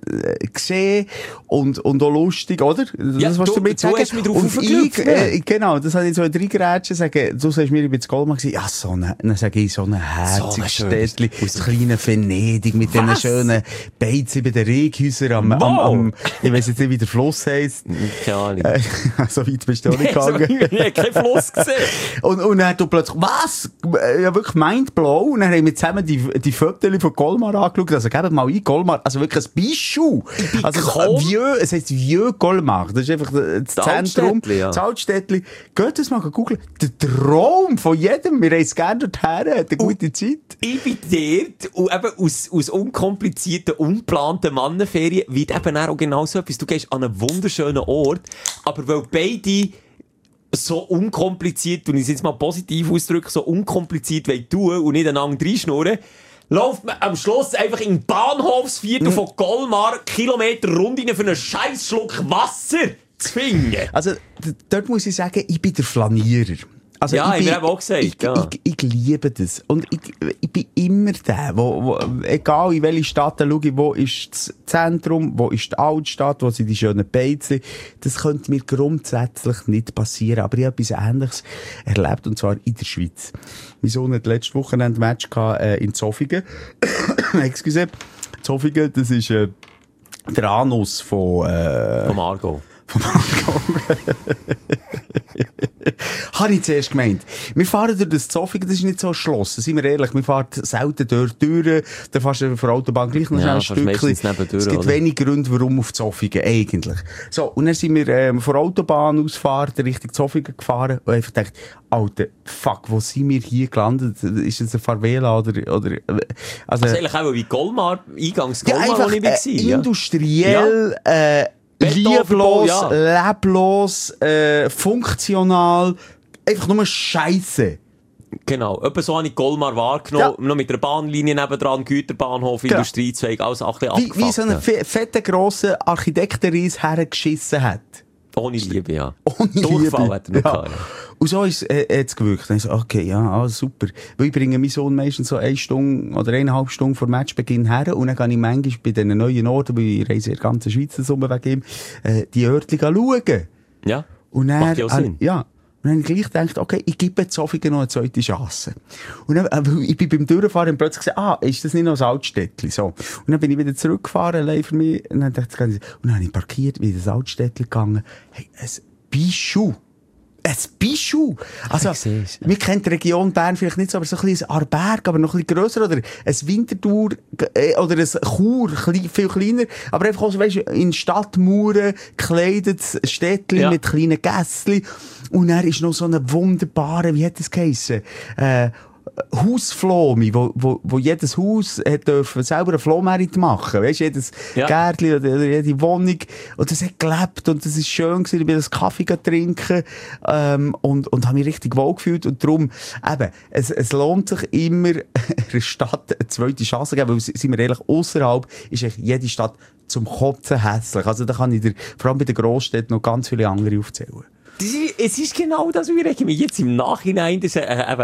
gesehen und auch lustig, oder? Ja, das, was du damit sagen. Hast mich drauf aufgeglückt. Genau, das habe ich so in 3 Gerätschen sagen. Du sagst mir, ich bin zu Golmar gewesen. Ja, dann sage ich, so ein herziges Städtchen, das kleine Venedig mit diesen schönen Beizen bei den Reghäusern am ich weiss jetzt nicht, wie der Fluss heisst. Keine Ahnung. So weit bist du auch nicht gegangen. Ich habe keinen Fluss gesehen. Und dann hat du plötzlich, was? Ja, wirklich mindblown. Und dann haben wir zusammen die Fotos von Golmar angeschaut. Also, gebt mal ein, Golmar. Also wirklich ein Bijou. Also, es heisst Vieux Golmar. Das ist einfach das Zentrum. Das Altstädtli. Geht das mal googeln. Der Traum von jedem. Wir reisen gerne dorthin. Hat eine gute Zeit. Ich bin dort. Und eben aus unkomplizierten, unplanten Mannenferien wird eben auch genau so etwas. Du gehst an einen wunderschönen Ort. Aber weil beide so unkompliziert, und ich es jetzt mal positiv ausdrücke, so unkompliziert tun und nicht einander reinschnurren, läuft man am Schluss einfach in den Bahnhofsviertel von Golmar Kilometer Rundinnen für einen scheiß Schluck Wasser zu finden. Also, dort muss ich sagen, ich bin der Flanierer. Also ja, ich habe auch gesagt. Ich liebe das. Und ich bin immer der, wo egal in welche Stadt schaue, wo ist das Zentrum, wo ist die Altstadt, wo sind die schönen Beizen. Das könnte mir grundsätzlich nicht passieren. Aber ich habe etwas Ähnliches erlebt, und zwar in der Schweiz. Mein Sohn hat letztes Wochenende ein Match in Zofingen. Excuse. Zofingen, das ist der Anus vom Argo. Habe ich zuerst gemeint. Wir fahren durch das Zofingen, das ist nicht so ein Schloss, sind wir ehrlich. Wir fahren selten dort durch, da fährst du von der Autobahn gleich noch schnell ein Stückchen. Es gibt wenig Gründe, warum auf Zofingen, eigentlich. So, und dann sind wir von der Autobahnausfahrt Richtung Zofingen gefahren und einfach gedacht, Alter, fuck, wo sind wir hier gelandet? Ist das eine Favela oder also eigentlich auch wie Golmar, Eingangs Golmar, wo ich war. Industriell, lieblos, leblos, funktional, einfach nur Scheisse. Genau, etwa so habe ich Golmar wahrgenommen, noch mit der Bahnlinie nebendran, Güterbahnhof, Industriezweig, alles ein bisschen abgefuckt. Wie so ein fetter, grosser Architektenreis hergeschissen hat. Ohne Liebe, ja. Ohne Durchfall Liebe. Hat er noch gehabt. Und so ist es gewirkt. Dann so, okay, ja, super. Weil ich bringe meinen Sohn meistens so 1 Stunde oder 1,5 Stunden vor Matchbeginn her. Und dann gehe ich manchmal bei diesen neuen Orten, weil ich reise in der ganzen Schweiz wegen ihm, die Örtchen schauen. Ja. Und dann, macht ja auch Sinn. Ja. Und dann habe ich gleich gedacht, okay, ich gebe jetzt Zofingen noch eine zweite Chance. Und dann, ich bin beim Durchfahren plötzlich gesagt, ist das nicht noch ein Altstädtchen? So. Und dann bin ich wieder zurückgefahren, allein für mich. Und dann dachte ich, und dann habe ich parkiert, wieder ins Altstädtchen gegangen. Hey, ein Bijou. Ein Bischu. Also, wir kennen die Region Bern vielleicht nicht so, aber so ein bisschen ein Arberg, aber noch ein bisschen grösser, oder ein Winterthur, oder ein Chur, viel kleiner, aber einfach auch so, weisst, in Stadtmauern gekleidetes Städtchen mit kleinen Gässchen. Und dann ist noch so eine wunderbare, wie hat das geheissen? Hausflomi, wo jedes Haus hat dürfen selber eine Flohmerit machen. Weisst, jedes Gärtchen oder jede Wohnung. Und das hat gelebt und das ist schön gewesen. Ich bin das Kaffee trinken, und habe mich richtig wohl gefühlt. Und darum, eben, es lohnt sich immer, einer Stadt eine zweite Chance zu geben, weil, sind wir ehrlich, ausserhalb ist eigentlich jede Stadt zum Kotzen hässlich. Also da kann ich dir, vor allem bei den Grossstädten, noch ganz viele andere aufzählen. Es ist genau das, wie ich mich jetzt im Nachhinein, ich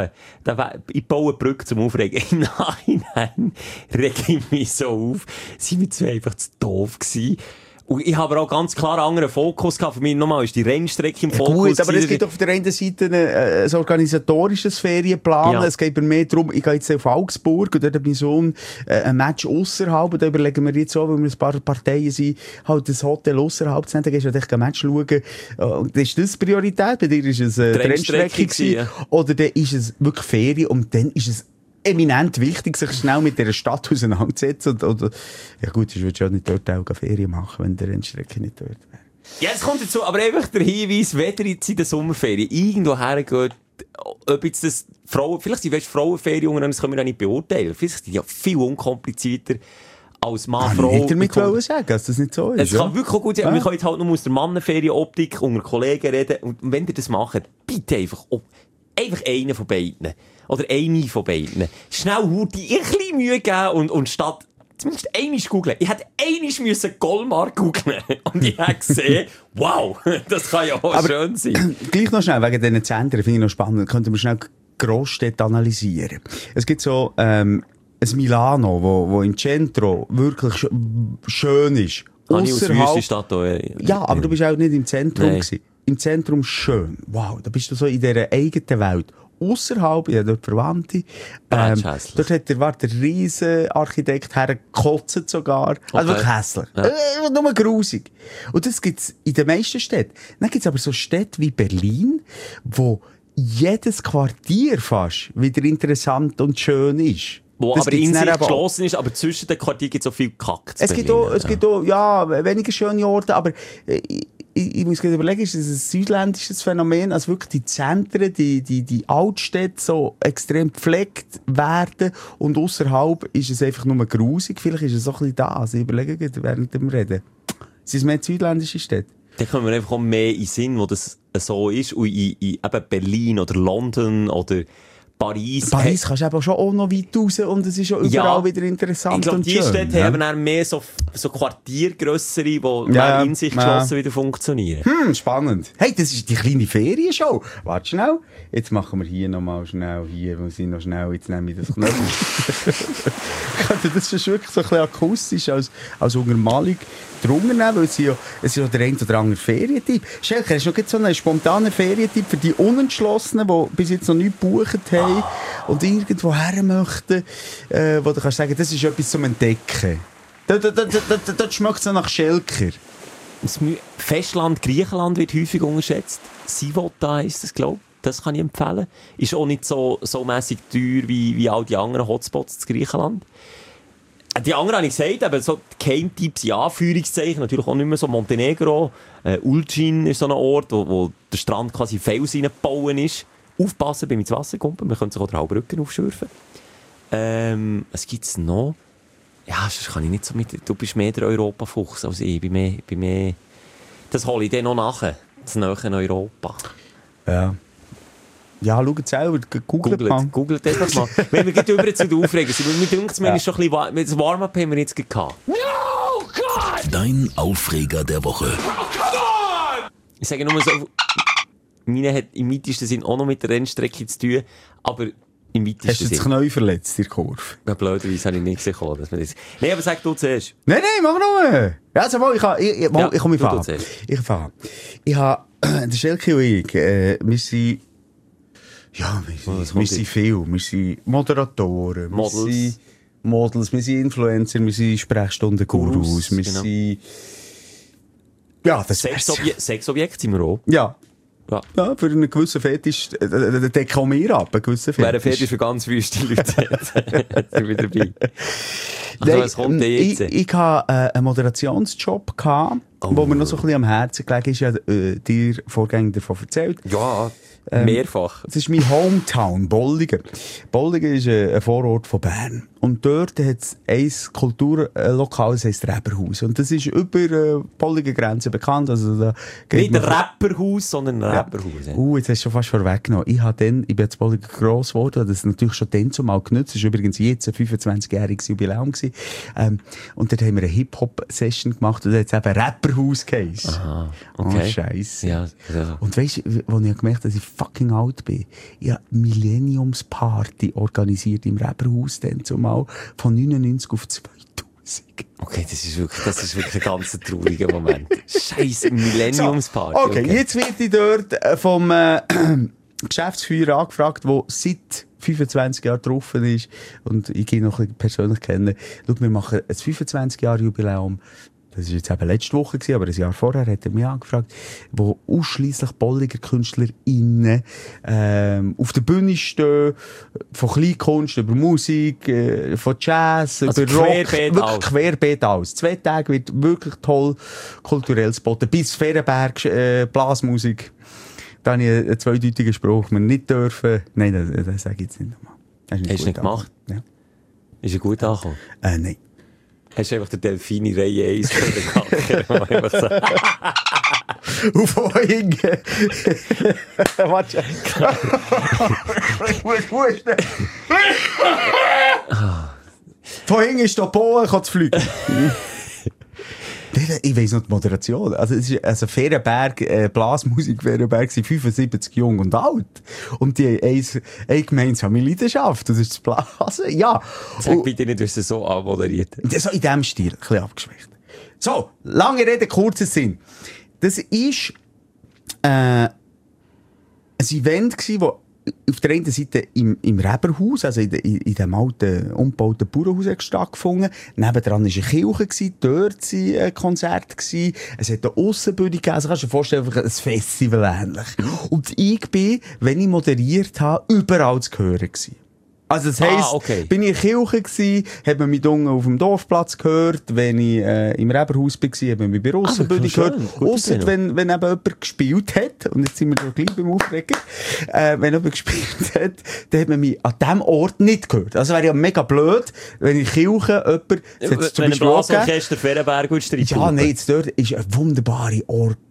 baue eine Brücke zum Aufregen. Im Nachhinein rege ich mich so auf. Sind wir zwei einfach zu doof gewesen. Und ich habe auch ganz klar einen anderen Fokus gehabt. Für mich nochmal ist die Rennstrecke im Fokus. Gut, aber es gibt auf der einen Seite ein organisatorisches Ferienplan. Ja. Es geht mir mehr darum, ich gehe jetzt auf Augsburg und dort bin ich so ein Match ausserhalb. Da überlegen wir jetzt so, weil wir ein paar Parteien sind, halt das Hotel ausserhalb zu nehmen. Da gehst du halt ein Match schauen. Und ist das Priorität? Bei dir ist es die Rennstrecke gewesen. Ja. Oder dann ist es wirklich Ferien und dann ist es eminent wichtig, sich schnell mit dieser Stadt auseinanderzusetzen. Oder, ja gut, ich würde schon nicht dort auch Ferien machen, wenn der Rennstrecke nicht dort wäre. Ja, es kommt dazu, aber einfach der Hinweis, wenn ihr jetzt in der Sommerferien irgendwo hergeht, ob jetzt das vielleicht sind Frauenferien, das können wir auch nicht beurteilen. Vielleicht sind die ja viel unkomplizierter als Mann-Frau. Ich nicht damit sagen, dass das nicht so ist. Es kann wirklich auch gut sein, aber wir können jetzt halt nur aus der Mannenferienoptik unter Kollegen reden. Und wenn ihr das macht, bitte einfach einen von beiden. Oder eine von beiden. Schnell Hurti, ein bisschen Mühe geben und statt zumindest einmal googeln. Ich hätte einmal Goldmark googeln und ich habe gesehen, wow, das kann ja auch schön sein. Gleich noch schnell, wegen diesen Zentren, finde ich noch spannend, könnten wir schnell Grossstädte analysieren. Es gibt so ein Milano, wo im Centro wirklich schön ist. Ausserhalb, ja, aber du bist auch nicht im Zentrum gewesen. Im Zentrum schön. Wow, da bist du so in dieser eigenen Welt. Ausserhalb, ja, dort Verwandte. Dort hat der Riesenarchitekt hergekotzt sogar. Also wirklich hässlich. Ja. Nur grusig. Und das gibt's in den meisten Städten. Dann gibt's aber so Städte wie Berlin, wo jedes Quartier fast wieder interessant und schön ist. Wo das aber in sich geschlossen ist, aber zwischen den Quartieren gibt es so viel Kack. Es gibt auch, ja, weniger schöne Orte, aber ich muss gerade überlegen, ist das ein südländisches Phänomen, als wirklich die Zentren, die Altstädte so extrem gepflegt werden und ausserhalb ist es einfach nur grusig. Vielleicht ist es so ein bisschen da. Also ich überlege gerade, während wir reden. Sind es mehr südländische Städte? Dann kommen wir einfach auch mehr in den Sinn, wo das so ist. Und in eben Berlin oder London oder Paris kannst du eben schon auch noch weit raus und es ist schon überall wieder interessant und schön. Ich glaube, die Städte haben dann mehr so Quartiergrössere, die mehr in sich geschlossen wieder funktionieren. Spannend. Hey, das ist die kleine Ferienshow. Warte schnell. Jetzt machen wir hier nochmal schnell. Hier muss ich noch schnell. Jetzt nehme ich das Knöpfchen. Das ist wirklich so ein bisschen akustisch als Untermalung drunter nehmen, weil es ist ja der ein oder andere Ferientipp. Schelker, hast du noch so einen spontanen Ferientipp für die Unentschlossenen, die bis jetzt noch nichts gebucht haben und irgendwo her möchten, wo du kannst sagen, das ist etwas zum Entdecken. Das schmeckt so nach Schelker. Festland Griechenland wird häufig unterschätzt. Sivota ist das, glaube ich. Das kann ich empfehlen. Ist auch nicht so mässig teuer wie all die anderen Hotspots in Griechenland. Die anderen habe ich gesagt, aber so Keimtipps, in Anführungszeichen, natürlich auch nicht mehr so Montenegro. Ulcin ist so ein Ort, wo der Strand quasi Fels reingebaut ist. Aufpassen, beim ins Wasser kommen, man könnte sich auch den Halbrücken aufschürfen. Was gibt es noch? Ja, das kann ich nicht so mit. Du bist mehr der Europafuchs als ich. Bin mehr, das hole ich dann noch nachher. Das nahe Europa. Ja. Ja, schaut selber, googelt einfach mal. Wenn wir gleich über zu der Aufregung sind, mir denkt es, ist schon ein bisschen das Warm-up haben wir jetzt gehabt. No, God! Dein Aufreger der Woche. Oh, come on! Ich sage nur so, meine hat im weitesten Sinn auch noch mit der Rennstrecke zu tun, aber im weitesten Sinn. Hast du das Knie verletzt, in der Kurve? Ja, blöderweise habe ich nicht gesehen. Nein, aber sag du zuerst. Nein, mach nur. Ja, also, ich komme fahren. Ich habe, der Schelke und ich, wir sind, ja, wir sind viel. Wir sind Moderatoren. Models. Wir sind Models. Wir sind Influencer. Wir sind Sprechstunden-Gurus. Wir sind... Ja, das Sexobjekt sind wir auch. Ja. Ja, für einen gewissen Fetisch, decken auch wir ab, einen gewissen Fetisch. Wäre ein Fetisch für ganz wüste Leute. Jetzt sind wir dabei. Also, was kommt denn jetzt? Ich hatte einen Moderationsjob, wo mir noch so ein bisschen am Herzen gelegen ist. Ich habe dir vorgängig davon erzählt. Ja, mehrfach. Das ist mein Hometown, Bolligen. Bolligen ist ein Vorort von Bern. Und dort hat es ein Kulturlokal, das heisst Reberhaus. Und das ist über Bolligen Grenzen bekannt. Also da nicht ein Rapperhaus, sondern ein Rapperhaus. Ja. Jetzt hast du schon fast vorweggenommen. Ich bin jetzt Bolligen gross geworden, das natürlich schon dann zumal genutzt. Das war übrigens jetzt ein 25-jähriges Jubiläum gewesen. Und dort haben wir eine Hip-Hop-Session gemacht und da hat es eben Rapperhaus geheißen. Aha, okay. Oh, Scheisse. Ja. Und weisst du, wo ich gemerkt habe, dass ich fucking alt bin? Ich habe Millenniumsparty organisiert im Reberhaus dann zumal von 99 auf 2000. Okay, das ist wirklich ein ganz trauriger Moment. Scheisse, Millenniumsparty. So, okay, jetzt wird ich dort vom Geschäftsführer angefragt, der seit 25 Jahren drauf ist und ich ihn noch ein bisschen persönlich kennen. Schau, wir machen ein 25-Jahre-Jubiläum. Das war jetzt eben letzte Woche gewesen, aber ein Jahr vorher hat er mich angefragt, wo ausschliesslich Bolliger KünstlerInnen auf der Bühne stehen, von Kleinkunst über Musik, von Jazz, also über Rock, querbeet wirklich querbeet alles. 2 Tage wird wirklich toll kulturell geboten, bis Ferenberg, Blasmusik. Da habe ich einen zweideutigen Spruch, wir nicht dürfen. Nein, das sage ich jetzt nicht nochmal. Hast du nicht gemacht? Ja. Ist er gut angekommen? Nein. Hast du einfach den Delfini Reihe 1 können einfach so. Und von hinten. Warte. Ich muss husten. Von hinten ist der Boden, kann zu fliegen. Ich weiss noch die Moderation. Also Ferenberg, Blasmusik Ferenberg sind 75 jung und alt. Und die haben eine gemeinsame Leidenschaft. Das ist das Blasen. Ja. Sag bitte nicht, du hast es so anmoderiert. So in diesem Stil, ein bisschen abgeschwächt. So, lange Rede, kurzer Sinn. Das ist ein Event gewesen, wo auf der einen Seite im Reberhaus, also in dem alten, umgebauten Bauernhaus stattgefunden. Nebendran war eine Kirche gewesen, dort waren Konzerte gewesen. Es hat eine Aussenbühne gegeben. Also kannst du dir vorstellen, ein Festival ähnlich. Und ich bin, wenn ich moderiert habe, überall zu hören gewesen. Also das heisst, bin ich in der Kirche gewesen, hat man mich unten auf dem Dorfplatz gehört, wenn ich im Reberhaus war, hat man mich bei der Aussenbühne gehört. Ausser wenn eben jemand gespielt hat, und jetzt sind wir da gleich beim Aufregen, wenn jemand gespielt hat, dann hat man mich an diesem Ort nicht gehört. Also wäre ja mega blöd, wenn in der Kirche jemand... Wenn ein Blasorchester Ferenberg und Streit. Ja, nein, jetzt dort ist eine wunderbare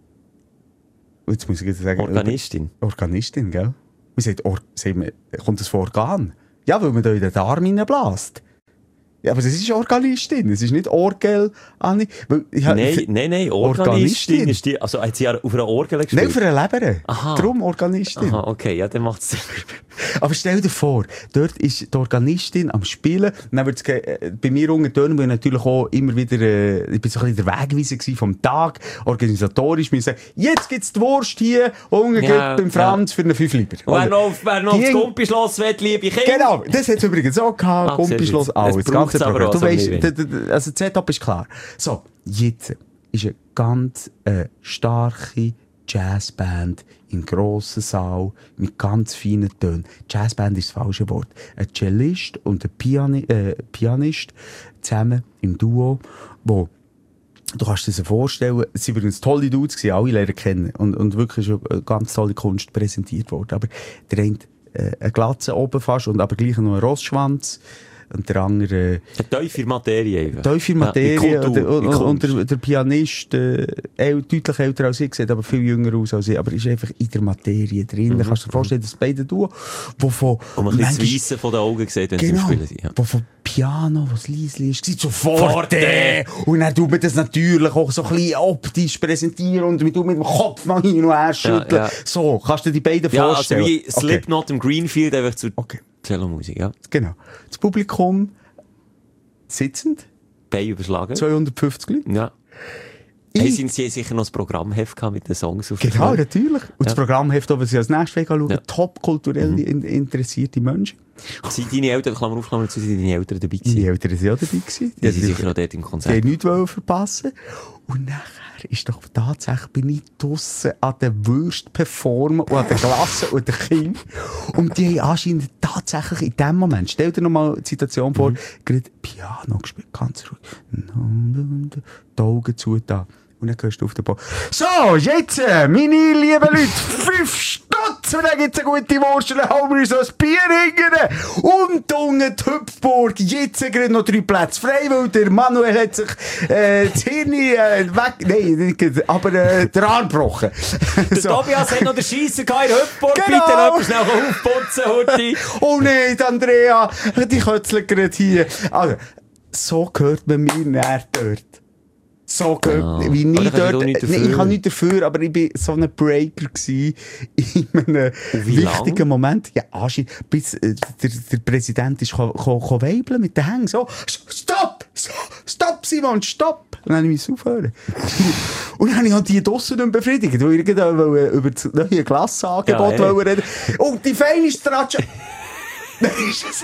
Jetzt muss ich jetzt sagen... Organistin, gell? Man sagt, kommt das von Organ? Ja, weil man da in den Darm hineinbläst. Ja, aber das ist Organistin, es ist nicht Orgel, Anni. Nein, Organistin ist die, also hat sie ja auf einer Orgel gespielt? Nein, auf einer Leber. Aha. Darum Organistin. Aha, okay, ja, dann macht's Sinn. Aber stell dir vor, dort ist die Organistin am Spielen, dann wird's bei mir unten Tönen, wo ich natürlich auch immer wieder, ich bin so ein bisschen der Wegweiser gewesen vom Tag, organisatorisch, mir sagen, jetzt gibt's die Wurst hier, unten gibt beim Franz für einen 5-Lieber. Wer noch aufs Gumpischloss will, liebe Kinder. Genau, das hat's übrigens auch gehabt, Gumpischloss, alles, das ganze Programm. Du weißt, also das Setup ist klar. So, jetzt ist eine ganz starke Jazzband im grossen Saal mit ganz feinen Tönen. Jazzband ist das falsche Wort. Ein Cellist und ein Pianist zusammen im Duo, wo du kannst dir das vorstellen, es waren übrigens tolle Dudes gewesen, alle lernen kennen und wirklich schon ganz tolle Kunst präsentiert worden. Aber der eine eine Glatze oben fast und aber gleich noch einen Rossschwanz. Und der andere... Eine tiefe Materie. Tiefe Materie. Und der Pianist, deutlich älter als ich, sieht aber viel jünger aus als ich, aber ist einfach in der Materie drin. Da kannst du dir vorstellen, dass beide Duo, wo von... Und man ein bisschen das Weisse von den Augen sieht, wenn sie spielen. Ja. Wo von Piano, was leise ist, zu Forte. Und dann tut man das natürlich auch so ein bisschen optisch präsentieren und man tut mit dem Kopf mal hin und her schütteln. Ja. So, kannst du die beiden vorstellen? Ja, also wie Slipknot im Greenfield einfach zu Cellomusik, ja. Genau. Das Publikum sitzend. Bein überschlagen. 250 Leute. Ja. Haben Sie sicher noch das Programmheft gehabt mit den Songs auf Genau, natürlich. Und das Programmheft, das Sie als nächstes schauen, top kulturell interessierte Menschen. Sind deine Eltern, Klammer auf, Klammer zu, sind deine Eltern dabei gewesen? Meine Eltern waren auch dabei gewesen. Die sind sicher auch dort im Die Konzert. haben nichts verpassen. Und nachher ist doch tatsächlich, bin ich draussen an den Würsten performen und an den Klassen und den Kindern. Und die haben anscheinend tatsächlich in dem Moment, stell dir noch mal die Situation vor, gerade Piano gespielt, ganz ruhig. Die Augen zu da. Und dann gehst du auf den Boden. So, jetzt, meine lieben Leute, 5 Stutz, und dann gibt's eine gute Wurst, und dann haben wir uns so ein Bier hingern. Und unten die Hüpfburg, jetzt gerade noch 3 Plätze frei, weil der Manuel hat sich, das Hirn, weg, nein, aber, der Arm gebrochen. Der Tobias hat noch den Scheisser gehabt in der Hüpfburg. Genau. Bitte noch schnell aufputzen, Horti. Oh nein, die Andrea, die Kötzler gerade hier. Also, so gehört man mir näher dort. So gehört, wie nie Aber da dort. kannst du nicht Nein, dafür. ich kann nicht dafür, aber ich bin so ein Breaker gewesen in einem wie wichtigen lang? Moment. Ja, anscheinend, bis der Präsident ist weibeln mit den Hängen. So, stopp! Stopp, Simon, stopp! Und dann habe ich mich aufhören. Und dann habe ich auch die draussen nicht befriedigt, weil ich über das neue Klassenangebot Ja, reden. Und die feine Stratsche. Dann ist es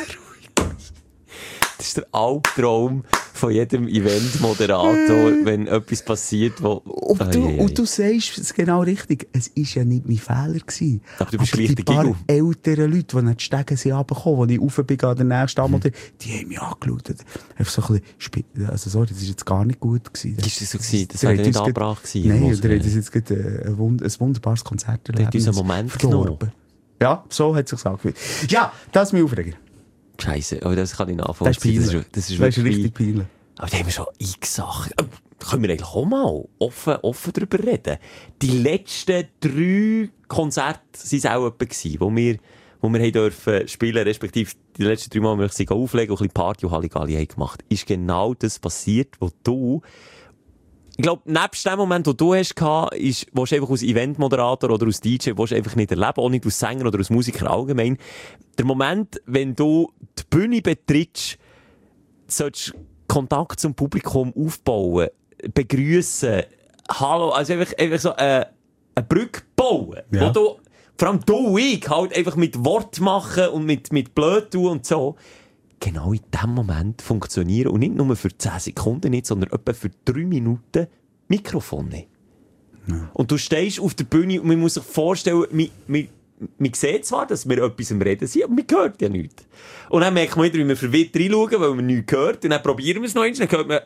Das ist der Albtraum von jedem Event-Moderator, wenn etwas passiert, wo... Und du sagst es genau richtig. Es war ja nicht mein Fehler gewesen. Aber du bist gleich die der paar Giggle. älteren Leute, die nicht die Stege sind runtergekommen, als ich rauf bin an den nächsten Anmoder, die haben mich angeschaut. Einfach so ein bisschen, also sorry, das ist jetzt gar nicht gut gewesen. Ist das so gewesen? Das wäre nicht angebracht gewesen. Nein, Muss der man- hat uns jetzt gerade ein wunderbares Konzert erlebt. hat uns einen Moment genommen. Ja, so hat es sich angefühlt. Ja, das ist mein Aufreger. Scheisse, aber das kann ich Das ist nachvollziehen. peinlich. Das ist Das ist wirklich... richtig peinlich. Aber da haben wir schon Sachen. Können wir eigentlich auch mal offen darüber reden? Die letzten 3 Konzerte waren es auch etwa gewesen, wo wir haben dürfen spielen, respektive die letzten 3 Mal, wo wir sie auflegen und ein bisschen Party und Halligalli haben gemacht. Ist genau das passiert, wo du... Ich glaube, nebst dem Moment, den du hast gehabt, ist, willst du einfach als Eventmoderator oder als DJ, willst du einfach nicht erleben, auch nicht als Sänger oder als Musiker allgemein. Der Moment, wenn du die Bühne betrittst, solltest du Kontakt zum Publikum aufbauen, begrüßen, hallo, also einfach so eine Brücke bauen, Ja. wo du, vor allem du und ich, halt einfach mit Wort machen und mit blöd tun und so. Genau in dem Moment funktionieren und nicht nur für 10 Sekunden nicht, sondern etwa für 3 Minuten Mikrofon nicht. Ja. Und du stehst auf der Bühne und man muss sich vorstellen, man sieht zwar, dass wir etwas am Reden sind, aber man hört ja nichts. Und dann merkt man wieder, wie wir verwirrt reinschauen, weil man nichts hört. Und dann probieren wir es noch einmal, dann hört man,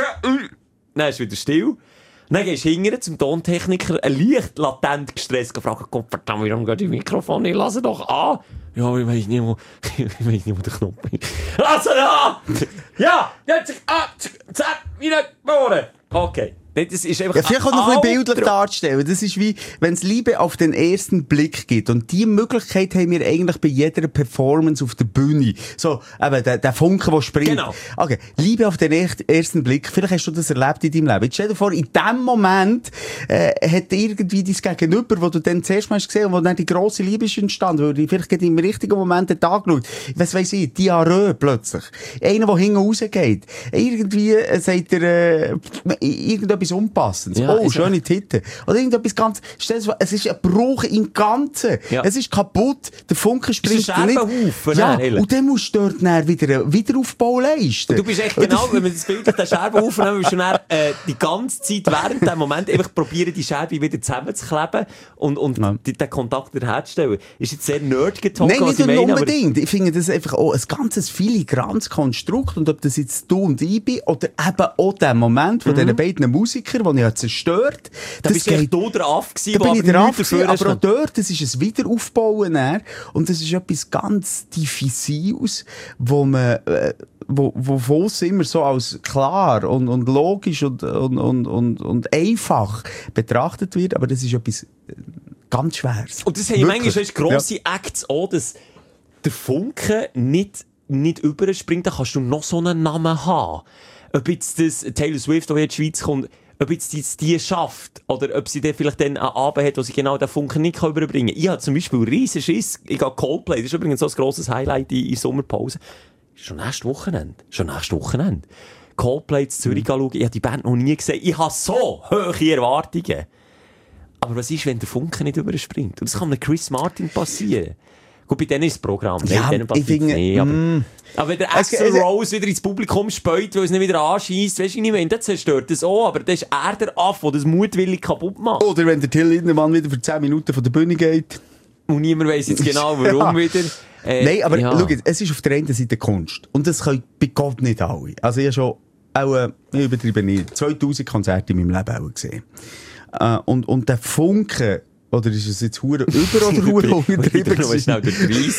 dann ist es wieder still. Und dann gehst du hinterher zum Tontechniker, ein leicht latent gestresst, gefragt, Gott verdammt, warum geht die Mikrofon nicht? Lass es doch an! Ja, ich weiss nicht, wo der Knopf ist. Lass es an! Ja, jetzt, 10 Minuten, okay. Nee, das ist einfach Ja, vielleicht auch noch ein bisschen bildlich darstellen. Das ist wie, wenn es Liebe auf den ersten Blick gibt. Und die Möglichkeit haben wir eigentlich bei jeder Performance auf der Bühne. So, eben, der Funke, der springt. Genau. Okay. Liebe auf den ersten Blick. Vielleicht hast du das erlebt in deinem Leben. Jetzt stell dir vor, in dem Moment, hat irgendwie dein Gegenüber, wo du dann zuerst mal hast gesehen und wo dann die grosse Liebe ist entstanden, weil die vielleicht gerade im richtigen Moment hat angeschaut. Was weiss ich, Diarrhoe plötzlich. Einer, der hinten rausgeht. Irgendwie sagt er, irgendetwas Unpassendes. Ja, oh, ist schöne Titel. Oder irgendetwas ganz, stell dir vor, es ist ein Bruch im Ganzen. Ja. Es ist kaputt, der Funke springt ist ein Scherbenhaufen, Ja, ehrlich. und dann musst du dort dann wieder einen Wiederaufbau leisten. Du bist echt genau, wenn wir das Bild auf den Scherbenhaufen nehmen, willst du dann, die ganze Zeit während dem Moment einfach probieren, die Scherbe wieder zusammenzukleben und Ja. den Kontakt wieder herzustellen. Ist jetzt sehr nerd-getalkt, Nein, was nicht ich meine, unbedingt. Ich finde das einfach auch ein ganzes filigranes Konstrukt. Und ob das jetzt du und ich bin, oder eben auch der Moment von diesen beiden Musikern, die ich ja zerstört. Da bist du echt du der Aff gewesen, Da bin ich der Aff gewesen, hast. aber auch dort, das ist ein Wiederaufbauen. Und das ist etwas ganz Diffiziles, wo man, wo von uns immer so als klar und logisch und einfach betrachtet wird. Aber das ist etwas ganz Schweres. Und das haben ja Wirklich. manchmal grosse Acts auch, dass der Funke nicht überspringt, dann kannst du noch so einen Namen haben. Ob jetzt das Taylor Swift, die in die Schweiz kommt, ob jetzt die schafft, oder ob sie dann vielleicht dann einen Abend hat, wo sie genau den Funken nicht überbringen kann. Ich habe zum Beispiel riesen Schiss, ich gehe Coldplay, das ist übrigens so ein grosses Highlight in der Sommerpause. Schon nächstes Wochenende. Coldplay in Zürich schauen, ich habe die Band noch nie gesehen, ich habe so hohe Erwartungen. Aber was ist, wenn der Funke nicht überspringt? Und das kann einem Chris Martin passieren. Gut, bei denen ist das Programm. Ja, Nein, ich finde, nicht, aber wenn der Axl Rose wieder ins Publikum speut, weil es nicht wieder anschießt, weisst du nicht mehr, dann zerstört das auch, aber das ist er der Affe, der das mutwillig kaputt macht. Oder wenn der Till Lindemann wieder für 10 Minuten von der Bühne geht. Und niemand weiss jetzt genau, warum wieder. Nein, aber schau jetzt, es ist auf der einen Seite Kunst. Und das können bei Gott nicht alle. Also ich habe schon, ich übertreibe nicht, 2000 Konzerte in meinem Leben auch gesehen. Und der Funke, oder ist es jetzt hure über oder hure untertrieben? Noch schnell der 30.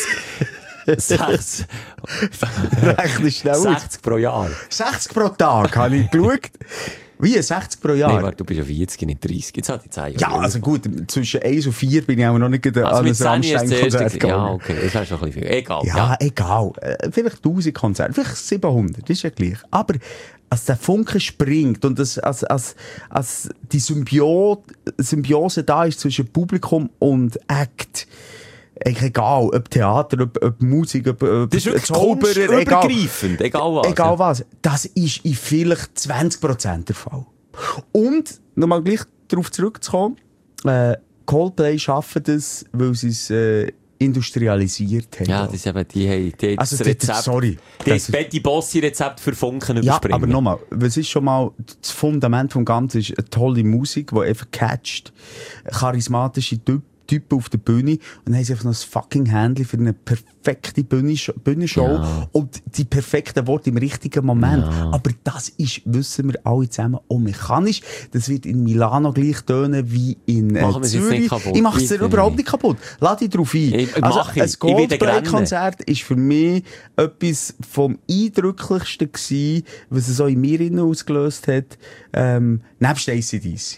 6. Rechne schnell. 60 pro Jahr. 60 pro Tag, habe ich geschaut. Wie, 60 pro Jahr? Nein, warte, du bist ja 40, nicht 30. Jetzt hat die 10 Jahre. Ja, also gut, zwischen 1 und 4 bin ich auch noch nicht an also ein Rammstein-Konzert gegangen. Ja, okay, das wäre schon ein bisschen viel. Egal. Ja, egal. Vielleicht 1000 Konzerte, vielleicht 700, das ist ja gleich. Aber als der Funke springt und als die Symbiose da ist zwischen Publikum und Act, eigentlich egal, ob Theater, ob Musik, ob das ist wirklich Zauberer, übergreifend, egal was. Egal was. Das ist in vielleicht 20% der Fall. Und, nochmal gleich darauf zurückzukommen, Coldplay schaffen das, weil sie es industrialisiert haben. Ja, das ist eben, die haben also das Rezept. Sorry. Das Betty Bossi-Rezept für Funken ja, überspringen. aber nochmal, was ist schon mal das Fundament vom Ganzen, ist eine tolle Musik, die einfach catcht, charismatische Typen auf der Bühne und dann haben sie einfach noch ein fucking Händchen für eine perfekte Bühnenshow ja. Und die perfekten Worte im richtigen Moment. Ja. Aber das ist, wissen wir alle zusammen, auch mechanisch. Das wird in Milano gleich tönen wie in Zürich. Ich mache es überhaupt nicht kaputt. Lass dich drauf ein. Ein Coldplay-Konzert ist für mich etwas vom eindrücklichsten gewesen, was es auch in mir ausgelöst hat, nebst AC/DC.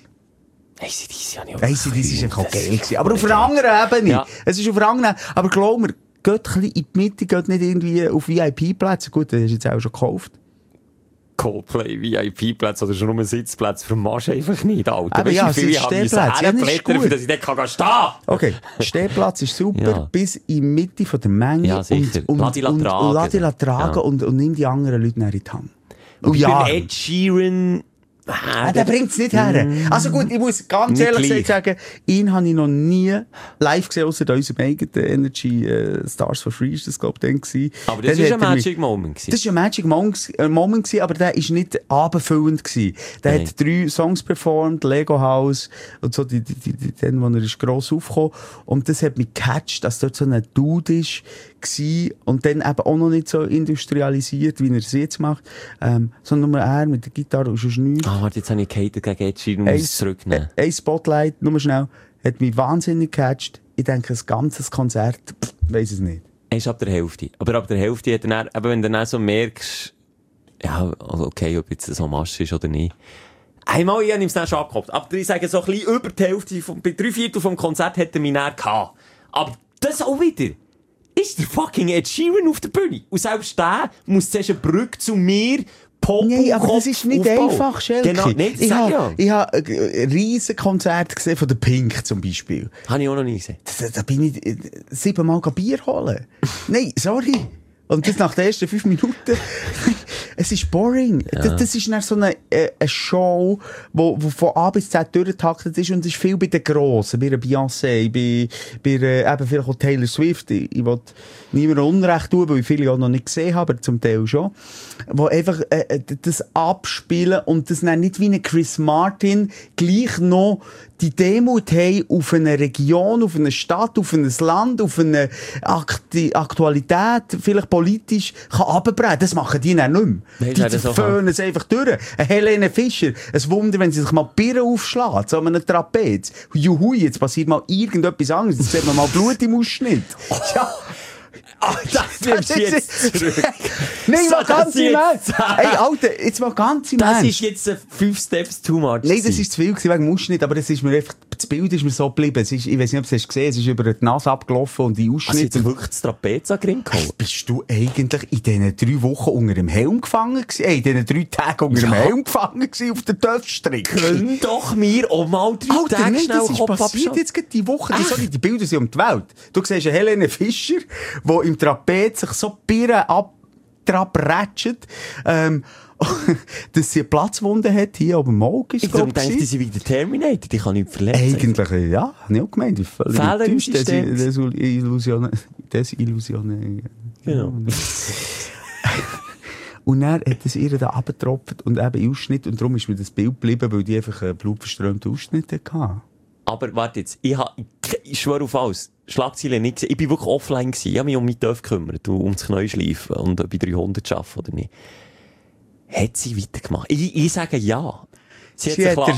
AC/DC ist einfach auch geil gewesen. Aber auf einer anderen Ebene. Ja. Es ist auf einer anderen Ebene. Aber glaub mir, geht ein bisschen in die Mitte, geht nicht irgendwie auf VIP-Plätze. Gut, das hast du jetzt auch schon gekauft. Coldplay, VIP-Plätze oder schon nur Sitzplätze vermachst du einfach nicht, Alter. Aber ja, Stehplätze. Ja, nicht gut. Für dass ich dort stehen kann. Okay, Stehplatz ist super, bis in die Mitte von der Menge. Ja, sicher. Und lass dich tragen und nimm die anderen Leute nach in die Hand. Und ja. Ed Sheeran... der bringt es nicht her. Also gut, ich muss ganz ehrlich sagen, ihn habe ich noch nie live gesehen, ausser unserem eigenen Energy Stars for Free ist das, glaube ich, dann gewesen. Aber das war ein Magic Moment gewesen. Das war ein Magic Moment gewesen, aber der ist nicht abendfüllend gewesen. Der hat 3 Songs performt, Lego House und so, dann, wo er ist gross aufgekommen. Und das hat mich gecatcht, dass dort so ein Dude ist, und dann eben auch noch nicht so industrialisiert, wie er es jetzt macht, sondern nur er mit der Gitarre und sonst nichts. Warte, jetzt habe ich gehatet gegen Ed Sheeran und muss es zurücknehmen. Ein Spotlight, nur schnell, hat mich wahnsinnig gecatcht. Ich denke, ein ganzes Konzert, weiss es nicht. Er ist ab der Hälfte. Aber ab der Hälfte hat er dann, eben wenn du dann so merkst, ja, okay, ob jetzt so Masch ist oder nicht. Einmal, ich habe ihm es dann schon abgeholt. Aber ich sage so ein bisschen über die Hälfte, bei 3/4 vom Konzert hat er mich dann gehabt. Aber das auch wieder. Ist der fucking Ed Sheeran auf der Bühne. Und selbst der muss zuerst eine Brücke zu mir Nein, aber das ist nicht einfach, Schelke. Genau, nicht, ich habe ein riesen Konzert gesehen von der Pink zum Beispiel. Habe ich auch noch nie gesehen. Da bin ich 7-mal Bier holen. Nein, sorry. Und das nach den ersten 5 Minuten. Es ist boring. Ja. Das ist dann so eine Show, wo von A bis Z durchgetaktet ist und es ist viel bei den Grossen, bei Beyoncé, bei eben vielleicht auch Taylor Swift. Ich will niemandem Unrecht tun, weil ich viele auch noch nicht gesehen habe, aber zum Teil schon. Wo einfach das abspielen und das dann nicht wie ein Chris Martin gleich noch die Demut haben auf eine Region, auf eine Stadt, auf ein Land, auf eine Aktualität, vielleicht politisch, kann runterbrechen. Das machen die dann nicht mehr. Nein, die föhnen es einfach durch. Eine Helene Fischer, ein Wunder, wenn sie sich mal Birnen aufschlägt, so an einem Trapez. Juhui, jetzt passiert mal irgendetwas anderes, jetzt sieht man mal Blut im Ausschnitt. Ja. Das nimmst du jetzt zurück. Nein, mal ganz im Ernst. Ey, Alter, jetzt mal ganz im Ernst. Das ist jetzt 5 Steps too much. Nein, das ist zu viel gewesen, wegen Ausschnitt, aber das ist mir einfach, das Bild ist mir so geblieben. Es ist, ich weiss nicht, ob du es gesehen hast, es ist über die Nase abgelaufen und die Ausschnitte. Hast du wirklich das Trapez angeholt? Bist du eigentlich in diesen 3 Wochen unter dem Helm gefangen gewesen? In diesen 3 Tagen unter dem Helm gefangen gewesen auf der Töpfstrecke? Können doch mir auch mal 3 Tage nein, schnell das ist passiert jetzt gerade die Woche. Die Bilder sind um die Welt. Du siehst eine Helene Fischer, die im Trapez sich so Birnen dran brätscht, dass sie eine Platzwunde hat, hier oben im Auge. Ich denke, die sind wie der Terminator, die kann nicht verletzen. Eigentlich, ja, habe ich auch gemeint. Fehler im System. Desillusionen. Genau. Und dann hat es ihr da abgetropft und eben Ausschnitt. Und darum ist mir das Bild geblieben, weil die einfach einen blutverströmten Ausschnitt hatten. Aber warte jetzt, ich schwöre auf alles, Schlagzeilen nicht gesehen. Ich bin wirklich offline gewesen. Ich habe mich um mein Dörf gekümmert, um das Knäuschleifen und bei 300 arbeiten oder nicht. Hat sie weitergemacht? Ich sage ja. Sie hat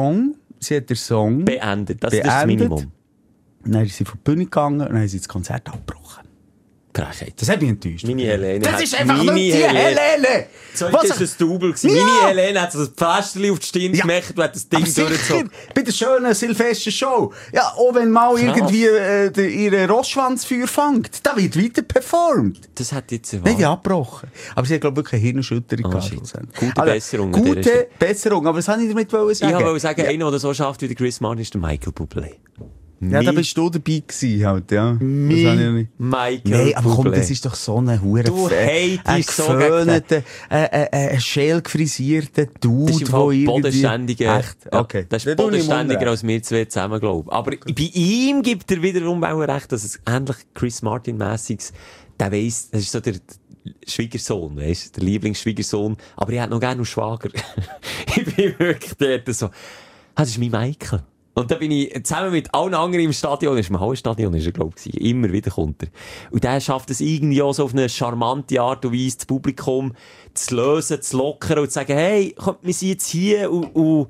den Song beendet. Das ist das Minimum. Dann ist sie von der Bühne gegangen und dann haben sie das Konzert abgebrochen. Frechheit. Das hat mich enttäuscht. Meine Helene. Das ist einfach nicht die Helene! Das war ein Double. Ja. Meine Helene hat so ein Pflasterli auf die Stirn gemacht und hat das Ding durchgezogen. Bei der schönen Silvester-Show. Ja, auch wenn mal irgendwie ihre Rossschwanzfeuer fängt, da wird weiter performt. Das hat jetzt Nein, die abgebrochen. Aber sie hat, glaube ich, wirklich eine Hirnerschütterung gehabt. Gute Besserung. Gute Besserung. Aber was wollte ich damit sagen? Ich wollte sagen, einer, der so schafft wie der Chris Martin, ist der Michael Bublé. Ja, da bist du dabei gewesen, halt, ja. Michael Nein, aber komm, das ist doch so eine hure ein geföhnter, scheel gefrisierter Dude, das ist im bodenständiger. Echt? Okay. Das ist bodenständiger als wir zwei zusammen, glaube ich. Aber bei ihm gibt er wiederum auch recht, dass es ähnlich Chris Martin-mässiges, der weiss, das ist so der Schwiegersohn, weißt, der Lieblingsschwiegersohn. Aber ich hätte noch gerne einen Schwager. Ich bin wirklich dort so, das ist mein Michael. Und da bin ich zusammen mit allen anderen im Stadion, im Hallenstadion ist er, glaube ich, immer wieder kommt er. Und der schafft es irgendwie auch so auf eine charmante Art und Weise, das Publikum zu lösen, zu lockern und zu sagen, hey, komm, wir sind jetzt hier und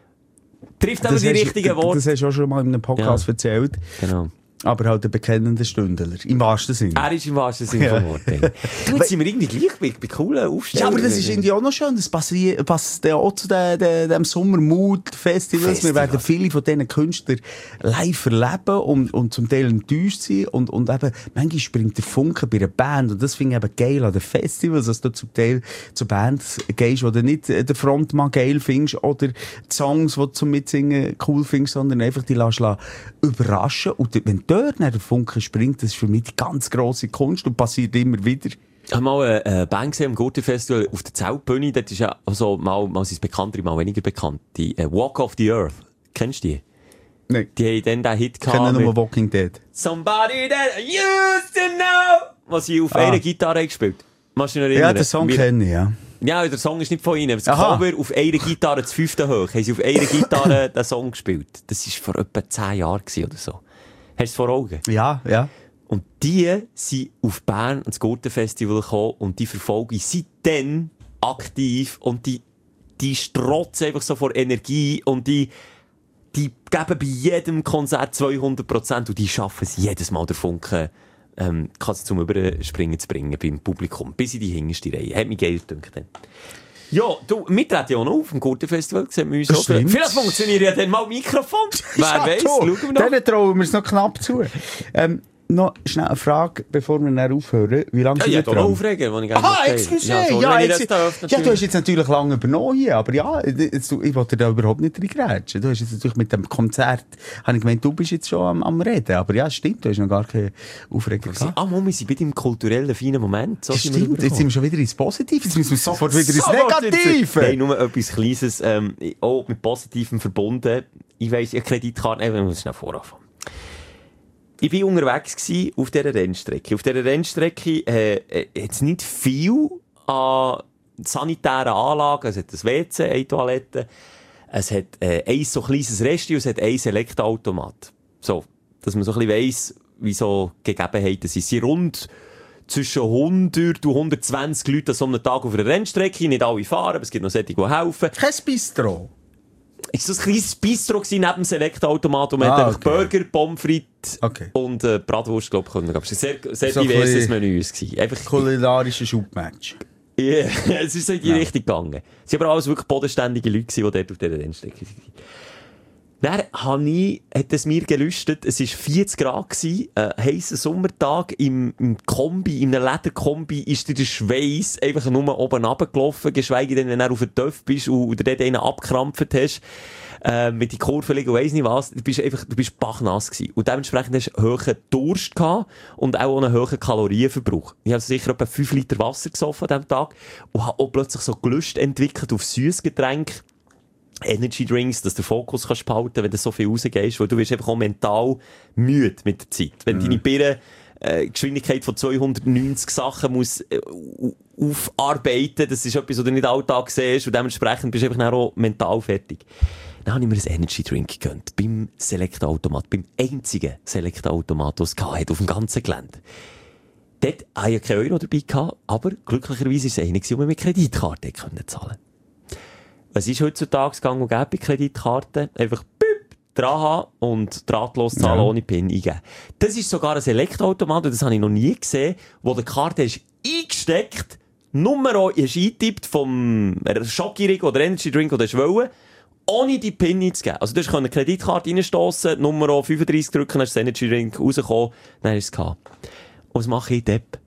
trifft auch die richtigen Worte. Das hast du auch schon mal in einem Podcast erzählt. Genau. Aber halt ein bekennender Stündler. Im wahrsten Sinne. Er ist im wahrsten Sinne vom Wort. Du, jetzt sind wir irgendwie gleich bei coolen Aufstellungen. Ja, aber das ist irgendwie auch noch schön. Das passt ja auch zu dem Sommermood-Festivals. Wir werden viele von diesen Künstlern live erleben und zum Teil enttäuscht sein. Und eben, manchmal springt der Funke bei einer Band. Und das finde ich eben geil an den Festivals, dass du zum Teil zu Bands gehst, wo du nicht den Frontmann geil findest oder die Songs, die du zum Mitsingen cool findest, sondern einfach die lässt überraschen. Und wenn dort der Funke springt, das ist für mich die ganz grosse Kunst und passiert immer wieder. Ich habe mal eine Band gesehen am Gurtenfestival auf der Zeltbühne. Das ist ja also mal sind es bekannter, mal weniger bekannt. Die Walk of the Earth. Kennst du die? Nein. Die haben dann den Hit gehabt. Ich kenne nur Walking Dead. Somebody that I used to know. Was sie auf einer Gitarre gespielt. Machst du dich noch erinnern? Ja, den Song kenne ich, ja. Ja, der Song ist nicht von ihnen. Das Cover auf einer Gitarre, das 5. hoch, haben sie auf einer Gitarre den Song gespielt. Das war vor etwa 10 Jahren oder so. Hast du es vor Augen? Ja, ja. Und die sind auf Bern ans Gurtenfestival gekommen und die verfolge ich seitdem aktiv und die strotzen einfach so vor Energie und die geben bei jedem Konzert 200% und die schaffen es jedes Mal, der Funken zum Überspringen zu bringen beim Publikum, bis in die hinterste Reihe. Hat mich geil gedacht. Ja, du, wir treten ja noch auf dem Gurtenfestival, sehen wir uns auch. Vielleicht funktioniert ja dann mal Mikrofon. Wer weiss, schauen wir noch. Dann trauen wir es noch knapp zu. Noch schnell eine Frage, bevor wir dann aufhören. Wie lange sind wir dran? Aufregen, wenn ich gerne excuse. Du hast jetzt natürlich lange übernommen hier, aber ja, ich wollte da überhaupt nicht reingrätschen. Du hast jetzt natürlich mit dem Konzert, habe ich gemeint, du bist jetzt schon am Reden, aber ja, stimmt, du hast noch gar keine Aufregung gehabt. Wir sind bei deinem kulturellen, feinen Moment. So stimmt, jetzt sind wir schon wieder ins Positive, jetzt müssen wir sofort wieder ins Negative. Nein, nur etwas Kleines, auch mit Positivem verbunden. Ich weiss, ich habe Kreditkarte, ich muss schnell voranfangen. Ich war unterwegs auf dieser Rennstrecke. Auf dieser Rennstrecke hat es nicht viel an sanitären Anlagen. Es hat ein WC, eine Toilette. Es hat ein so kleines Resti und es hat ein Elektroautomat. So, dass man so ein bisschen weiss, wie so Gegebenheiten sind. Es sind rund zwischen 100 und 120 Leute an so einem Tag auf einer Rennstrecke. Nicht alle fahren, aber es gibt noch solche, die helfen. Kein Bistro? Es war so ein kleines Bistro neben dem Select-Automat und man hat einfach Burger, Pommes frites und Bratwurst, glaube ich, können. Es war ein sehr diverses Menü. Einfach kulinarisches Schubmatch. Ja, es ist so in die Richtung gegangen. Es waren aber alles wirklich bodenständige Leute, die dort auf dieser Rennstrecke waren. Dann hat es mir gelüstet, es war 40 Grad gewesen, heisser Sommertag im Kombi, in einem Lederkombi, ist dir der Schweiss einfach nur oben runtergelaufen, geschweige denn, wenn du auf den Töpf bist und dort einen abgekrampft hast, mit die Kurve liegen und weiss nicht was, du bist bachnass gewesen. Und dementsprechend hast du einen hohen Durst gehabt und auch einen hohen Kalorienverbrauch. Ich habe sicher etwa 5 Liter Wasser gesoffen an diesem Tag und habe auch plötzlich so Gelust entwickelt auf Süßgetränke. Energy Drinks, dass du den Fokus kannst behalten, wenn du so viel rausgehst, weil du wirst einfach auch mental müde mit der Zeit. Wenn deine Birne Geschwindigkeit von 290 Sachen muss aufarbeiten, das ist etwas, was du nicht alltag siehst und dementsprechend bist du einfach auch mental fertig. Dann habe ich mir einen Energy Drink gegönnt, beim Select-Automat, beim einzigen Select-Automat, den es hat, auf dem ganzen Gelände. Dort hatte ich keinen Euro dabei gehabt, aber glücklicherweise war es einer, wo man mit Kreditkarte zahlen konnte. Was ist heutzutage gang und gäbe bei Kreditkarten? Einfach dran haben und drahtlos zahlen, ohne PIN eingeben. Das ist sogar ein Elektroautomat, und das habe ich noch nie gesehen, wo die Karte ist eingesteckt, Nummer ist eingetippt vom Schokirig oder Energy Drink oder Schwelle, ohne die PIN einzugeben. Also du kannst eine Kreditkarte reinstossen, Nummer 35 drücken, hast das Energy Drink rausgekommen, dann ist es gehabt. Und was mache ich Depp?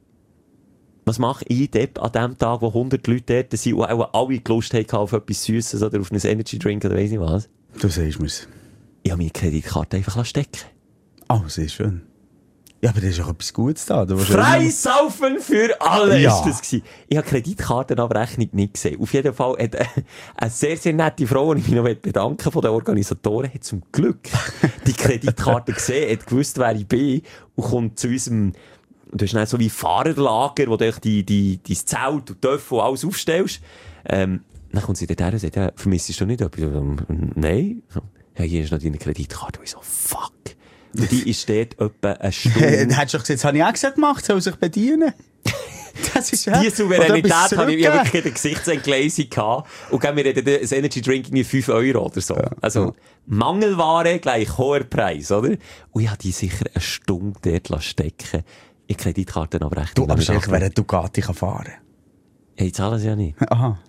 Was mache ich Depp an dem Tag, wo 100 Leute dort sind und auch alle Lust haben auf etwas Süßes oder auf einen Energy Drink oder weiss nicht was? Du sagst mir's. Ich habe meine Kreditkarte einfach stecken. Oh, sehr schön. Ja, aber das ist auch etwas Gutes da. Freisaufen für alle ja. Ist das gewesen. Ich habe Kreditkartenabrechnung nicht gesehen. Auf jeden Fall hat eine sehr, sehr nette Frau, und ich mich noch bedanken von den Organisatoren, hat zum Glück die Kreditkarte gesehen, hat gewusst, wer ich bin und kommt zu unserem, du hast dann so wie Fahrerlager, wo du dein Zelt und Töpfe und alles aufstellst. Dann kommt sie dort her und sagt, ja, vermissest du nicht etwas? Nein. Ja, hier ist noch deine Kreditkarte. Und ich so, fuck. Und die ist dort etwa eine Stunde. Hättest du doch gesagt, das habe ich auch gesagt gemacht, soll sich bedienen. Das ist die Souveränität habe ich wirklich in der Gesichtsentgleisung gehabt. Und geben mir ein Energy Drink irgendwie 5 Euro oder so. Ja. Also, Mangelware gleich hoher Preis, oder? Und ich habe die sicher eine Stunde dort stecken. In Kreditkartenabrechnung. Du, aber sicher, wer Ducati kann fahren. Hey, zahlen sie ja nicht. Aha.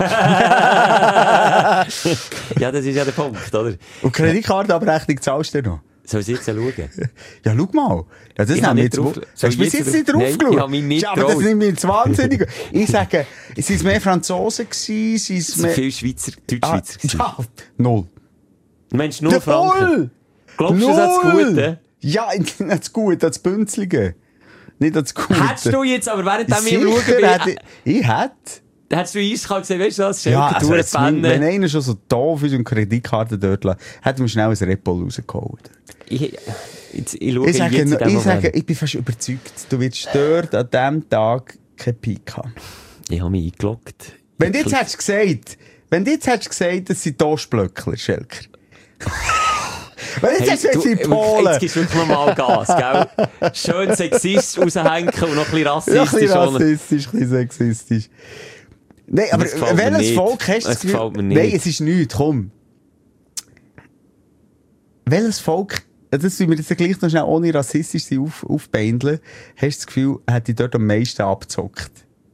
Ja, das ist ja der Punkt, oder? Und Kreditkartenabrechnung zahlst du noch? Soll ich jetzt schauen? Ja, schau mal. Ja, das haben wir jetzt drauf. Hast du bis jetzt nicht drauf geschaut? Ich habe mich nicht drauf. Aber das nimmt mich jetzt wahnsinnig. Ich sage, sind es mehr Franzosen gewesen? Es sind viele Schweizer, Deutschschweizer gewesen. Ja, 0. Mensch, 0 Franken. Glaubst du, das ist das Gute? Ja, das Gute, das Bünzlige. Nicht das Gute. Hättest du jetzt, aber während dem ich schauen ich hätte. Hättest du eiskalt gesehen, weißt du was? Ja, also wenn einer schon so doof ist und Kreditkarte dort lässt, hätten wir schnell ein Repol rausgeholt. Ich sage, ich bin fast überzeugt, du wirst dort an diesem Tag keinen Peak haben. Ich habe mich eingeloggt. Wenn du jetzt hättest gesagt, das sind Toastblöckler, Schelker. Jetzt gibst du wirklich nochmal Gas, gell? Schön sexistisch raushängen und noch ein bisschen rassistisch. Ja, ein bisschen sexistisch. Nein, aber welches Volk hast du das Gefühl? Gefällt mir nicht. Nein, es ist nichts, komm. Welches Volk, das wir jetzt gleich noch schnell ohne rassistisch aufbeindeln, hast du das Gefühl, hat die dort am meisten abgezockt?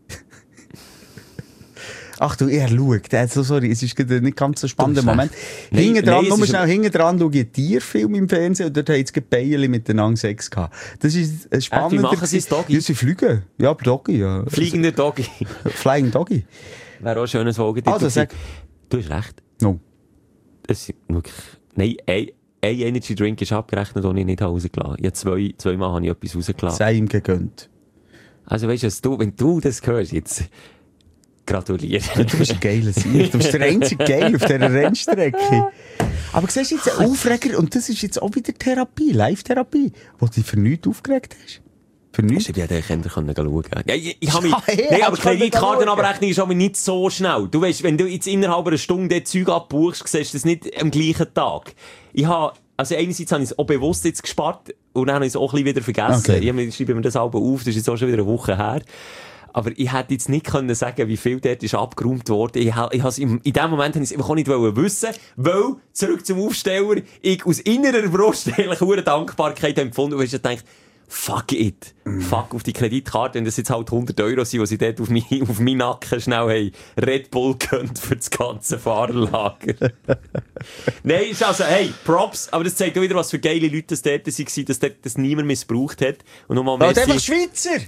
Ach du, er schaut. Sorry, es ist nicht ganz so ein spannender Moment. Hinten dran schaue ich einen Tierfilm im Fernsehen und dort haben sie Beile miteinander Sex gehabt. Das ist ein spannender... Wie machen sie das Doggy? Ja, sie fliegen. Ja, aber Doggy, ja. Fliegender Doggy. Flying Doggy. Wäre auch ein schönes Folgetitel. Also sag... Du hast recht. No. Das ist wirklich... Nein, ein Energy Drink ist abgerechnet, den ich nicht rausgelassen habe. Ja, zweimal habe ich etwas rausgelassen. Sei ihm gegönnt. Also weißt du, wenn du das hörst jetzt... Gratuliere. Du bist ein geiler Sieg. Du bist der einzige Geil auf dieser Rennstrecke. Aber siehst du jetzt einen Aufreger, und das ist jetzt auch wieder Therapie, Live-Therapie, wo du dich für nichts aufgeregt hast? Für nichts? Ich hätte Kinder schauen können. Ja, ich habe mich... Nein, aber Kreditkartenabrechnung ist aber nicht so schnell. Du weißt, wenn du jetzt innerhalb einer Stunde das Zeug abbuchst, siehst du das nicht am gleichen Tag. Also einerseits habe ich es auch bewusst jetzt gespart und dann habe ich es auch ein bisschen wieder vergessen. Okay. Ich schreibe mir das Album auf, das ist jetzt auch schon wieder eine Woche her. Aber ich hätte jetzt nicht können sagen, wie viel dort ist abgeräumt worden. In dem Moment wollte ich es einfach auch nicht wissen, weil, zurück zum Aufsteller, ich aus innerer Brust eigentlich eine Dankbarkeit empfunden und ich gedacht, fuck it. Fuck auf die Kreditkarte, wenn das jetzt halt 100 € sind, die sie dort auf meinen Nacken schnell haben Red Bull gönnt für das ganze Fahrerlager. Nein, ist also, hey, Props, aber das zeigt auch wieder, was für geile Leute das dort waren, dass das niemand missbraucht hat. Und nochmal Weil einfach Schweizer!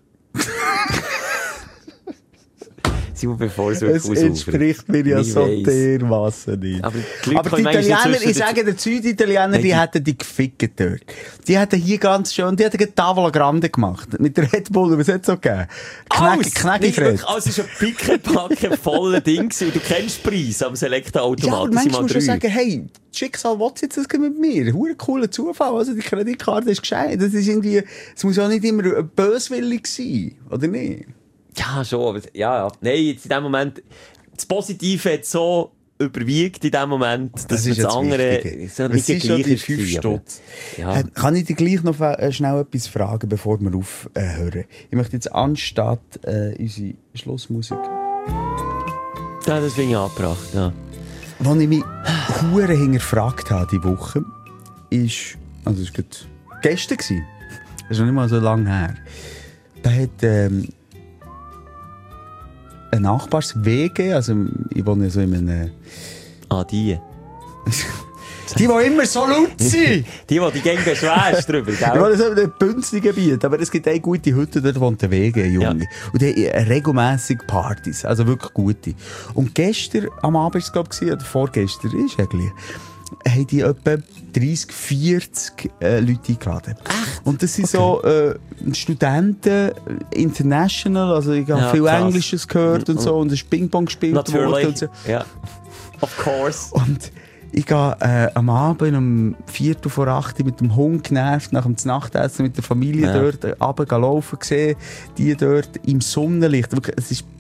Bevor es entspricht mir ja so dermassen nicht. Aber die Italiener, ich sage, die Süditaliener, die hätten die gefickt dort. Die hätten hier ganz schön, die hätten Tavola Grande gemacht. Mit der Red Bull, was hätte es so gegeben? Knackifred. Also, es war ein Pickelpacke voller Ding und du kennst den Preis am Selekta-Automat. Ja, aber manchmal musst du sagen, hey, Schicksal, was jetzt das mit mir? Huere cooler Zufall. Also, die Kreditkarte ist gescheit. Das ist irgendwie, es muss auch nicht immer böswillig sein. Oder nicht? Ja, schon, aber, ja. Nein, jetzt in dem Moment, das Positive hat so überwiegt in dem Moment, dass das andere, so nicht die gleiche 5 Stutz. Ja. Kann ich dir gleich noch schnell etwas fragen, bevor wir aufhören? Ich möchte jetzt anstatt unsere Schlussmusik. Ja, das finde ich angebracht, ja. Als ich mich hure hinterfragt habe diese Woche, ist, also es war gestern, das ist noch nicht mal so lange her, da hat, ein Nachbars-WG, also ich wohne so in einem... Die immer so laut sind! die gehen beschwerst drüber, gell? Ich wohne so in einem Bünzligebiet, aber es gibt eine gute Hütte, dort wohnt ein WG, Junge. Ja. Und die haben regelmässig Partys, also wirklich gute. Und gestern am Abend war es, glaube ich, oder vorgestern, ist eigentlich, haben die etwa 30, 40 Leute eingeladen. Echt? Und das sind so Studenten, international, also ich habe viel krass. Englisches gehört und so, und es ist Ping-Pong gespielt worden und so. Ja, of course. Und ich gehe am Abend um 7:45 mit dem Hund genervt, nach dem Nachtessen mit der Familie dort runter laufen, gesehen, die dort im Sonnenlicht, wirklich, es ist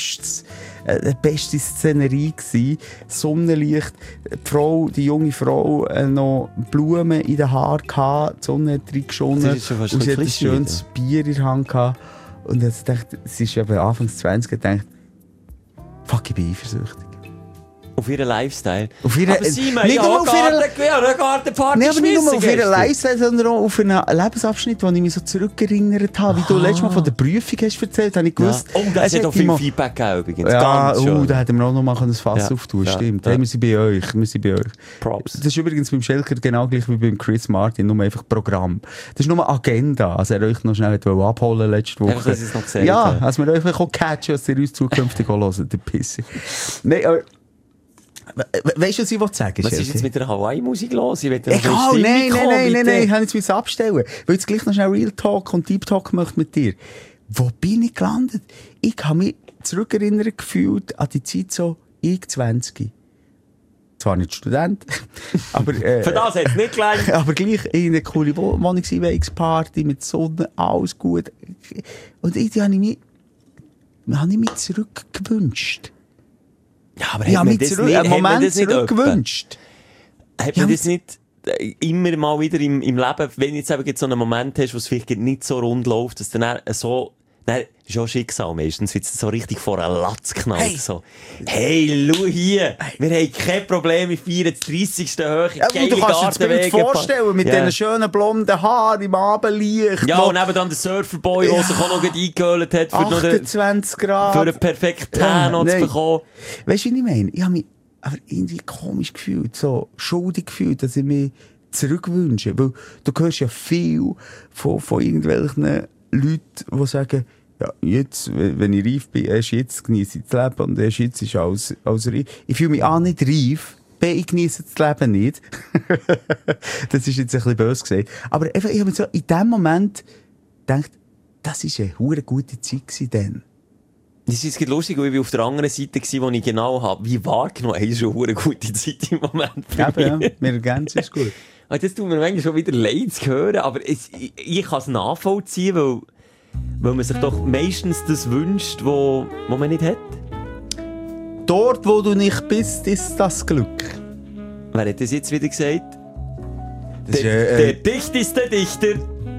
die beste Szenerie gsi. Sonnenlicht, die junge Frau, noch Blumen in den Haaren gehabt, die Sonne hat reingeschonnen, und sie hat ein schönes Bier in der Hand gehabt. Und jetzt dachte ich, sie ist eben Anfangs 20, gedacht, fuck, ich bin eifersüchtig. Auf ihren Lifestyle. Auf ihre, aber Simon, nicht nur auf ihren Gartenparty nicht nur auf ihren Lifestyle, sondern auch auf einen Lebensabschnitt, den ich mich so zurückerinnert habe. Wie du letztes Mal von der Prüfung hast erzählt, habe ich gewusst. Ja. Oh, das hat auch viel Feedback gegeben übrigens. Ja, da hätten wir auch noch mal ein Fass auftun. Stimmt. Hey, wir sind bei euch. Props. Das ist übrigens beim Schelker genau gleich wie beim Chris Martin, nur einfach Programm. Das ist nur Agenda. Also er euch noch schnell abholen letzte Woche. Einfach, dass ich es noch gesehen habe. Ja, also wir euch auch catchen, dass ihr uns zukünftig auch hören, der Pisse. Nein, aber weißt du, was ich sagen? Was ist jetzt mit der Hawaii-Musik los? Nein, ich habe jetzt abstellen. Weil jetzt gleich noch schnell Real Talk und Deep Talk möchte mit dir. Wo bin ich gelandet? Ich habe mich zurückerinnert gefühlt an die Zeit so, ich 20. Zwar nicht Student, aber... Für das hat es nicht gelangt. Aber gleich in eine coole Wohnungseinweihungsparty mit Sonne, alles gut. Und ich habe mich zurückgewünscht. Ja, aber ich habe mich einen Moment zurückgewünscht. Hat man das nicht immer mal wieder im Leben, wenn du jetzt eben so einen Moment hast, wo es vielleicht nicht so rund läuft, dass dann so... Nein, ist auch Schicksal meistens, wenn es so richtig vor einen Latz knallt. Hey, schau hier, wir haben kein Problem, wir feiern das 30. Höhe, geile du kannst dir das vorstellen, mit diesen schönen blonden Haaren im Abendlicht. Ja, und eben dann der Surferboy, der sich auch noch eingehüllt hat, für 28 Grad. Für einen perfekten Tan zu bekommen. Weißt du, was ich meine? Ich habe mich aber irgendwie komisch gefühlt, so schuldig gefühlt, dass ich mich zurückwünsche. Weil du hörst ja viel von irgendwelchen Leute, die sagen, ja, jetzt, wenn ich reif bin, erst jetzt genieße ich das Leben und erst jetzt ist alles reif. Ich fühle mich auch nicht reif, ich genieße das Leben nicht. Das ist jetzt ein bisschen böse gesagt. Aber einfach, ich habe mir so in dem Moment gedacht, das war eine hure gute Zeit dann. Das ist lustig, weil ich auf der anderen Seite war, wo ich genau habe, wie wahrgenommen, hey, das ist eine hure gute Zeit im Moment für mich. Ja, wir ergänzen es gut. Das tut mir manchmal schon wieder leid zu hören, aber ich kann es nachvollziehen, weil man sich doch meistens das wünscht, wo man nicht hat. Dort, wo du nicht bist, ist das Glück. Wer hat das jetzt wieder gesagt? Der dichteste Dichter.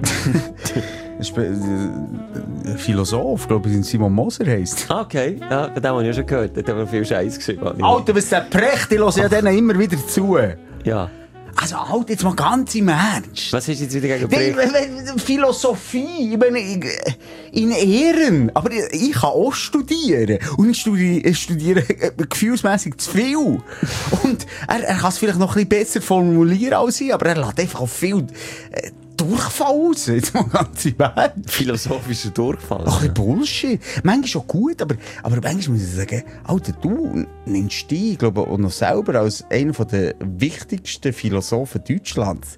Das ist ein Philosoph, glaube ich, Simon Moser heisst. Okay, ja, von dem habe ich ja schon gehört. Da hat aber viel Scheiß geschrieben. Alter, was der Precht, ich höre ja denen immer wieder zu. Ja. Also, halt jetzt mal ganz im Ernst. Was hast du jetzt wieder gegen Brecht? Philosophie, ich meine, in Ehren. Aber ich kann auch studieren. Und ich studiere gefühlsmässig zu viel. Und er kann es vielleicht noch ein bisschen besser formulieren als ich, aber er lässt einfach auch viel Durchfall raus. Jetzt mal ganz im Ernst. Philosophischer Durchfall. Ach, ein Bullshit. Manchmal schon gut, aber manchmal muss ich sagen, Alter, du nimmst dich, glaube ich, auch noch selber als einer der wichtigsten Philosophen Deutschlands.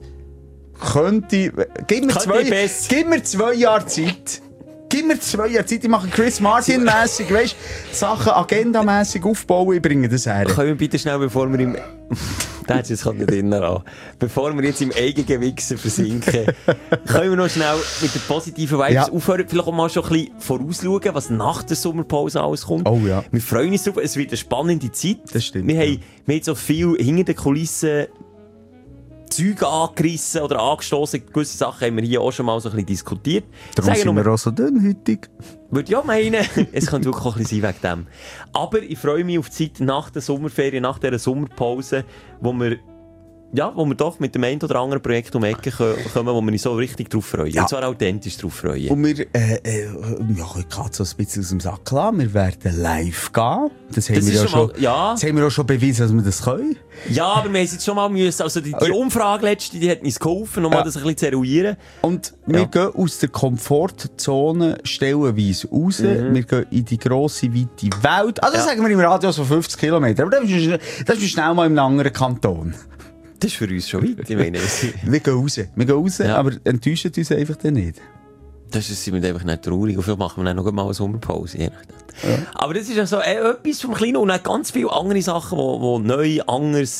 Gib mir 2 Jahre Zeit. Gib mir 2 Jahre Zeit, ich mache Chris Martin-mässig, weisst, Sachen agendamässig aufbauen, ich bringe das her. Können wir bitte schnell, bevor wir im... Da hat es jetzt nicht drin an. Bevor wir jetzt im eigenen Wichsen versinken, können wir noch schnell mit der positiven Vibes aufhören, vielleicht auch mal schon ein bisschen vorausschauen, was nach der Sommerpause alles kommt. Oh ja. Wir freuen uns drauf, es wird eine spannende Zeit. Das stimmt. Wir haben so viel hinter den Kulissen Zeug angerissen oder angestoßen. Gewisse Sachen haben wir hier auch schon mal so ein bisschen diskutiert. Darum sind wir auch so dünnhütig. Würde ich auch meinen. Es könnte wirklich auch ein bisschen sein wegen dem. Aber ich freue mich auf die Zeit nach der Sommerferien, nach dieser Sommerpause, wo wir doch mit dem einen oder anderen Projekt um die Ecke kommen, wo wir uns so richtig drauf freuen. Ja. Und zwar authentisch drauf freuen. Und wir, heute geht so ein bisschen aus dem Sack klar. Wir werden live gehen. Das haben wir auch schon bewiesen, dass wir das können. Ja, aber wir haben es jetzt schon mal müssen. Also die Umfrage letzte, die hat uns geholfen, um das ein bisschen zu eruieren. Und wir gehen aus der Komfortzone stellenweise raus. Wir gehen in die grosse, weite Welt. Also sagen wir im Radius von 50 Kilometer. Aber das ist schnell mal in einem anderen Kanton. Das ist für uns schon weit, ich meine. Wir gehen raus, aber enttäuschen uns einfach dann nicht. Das ist einfach nicht traurig. Und vielleicht machen wir dann noch mal eine Sommerpause. Ja. Aber das ist ja so etwas vom Kleinen und auch ganz viele andere Sachen, die neu, anders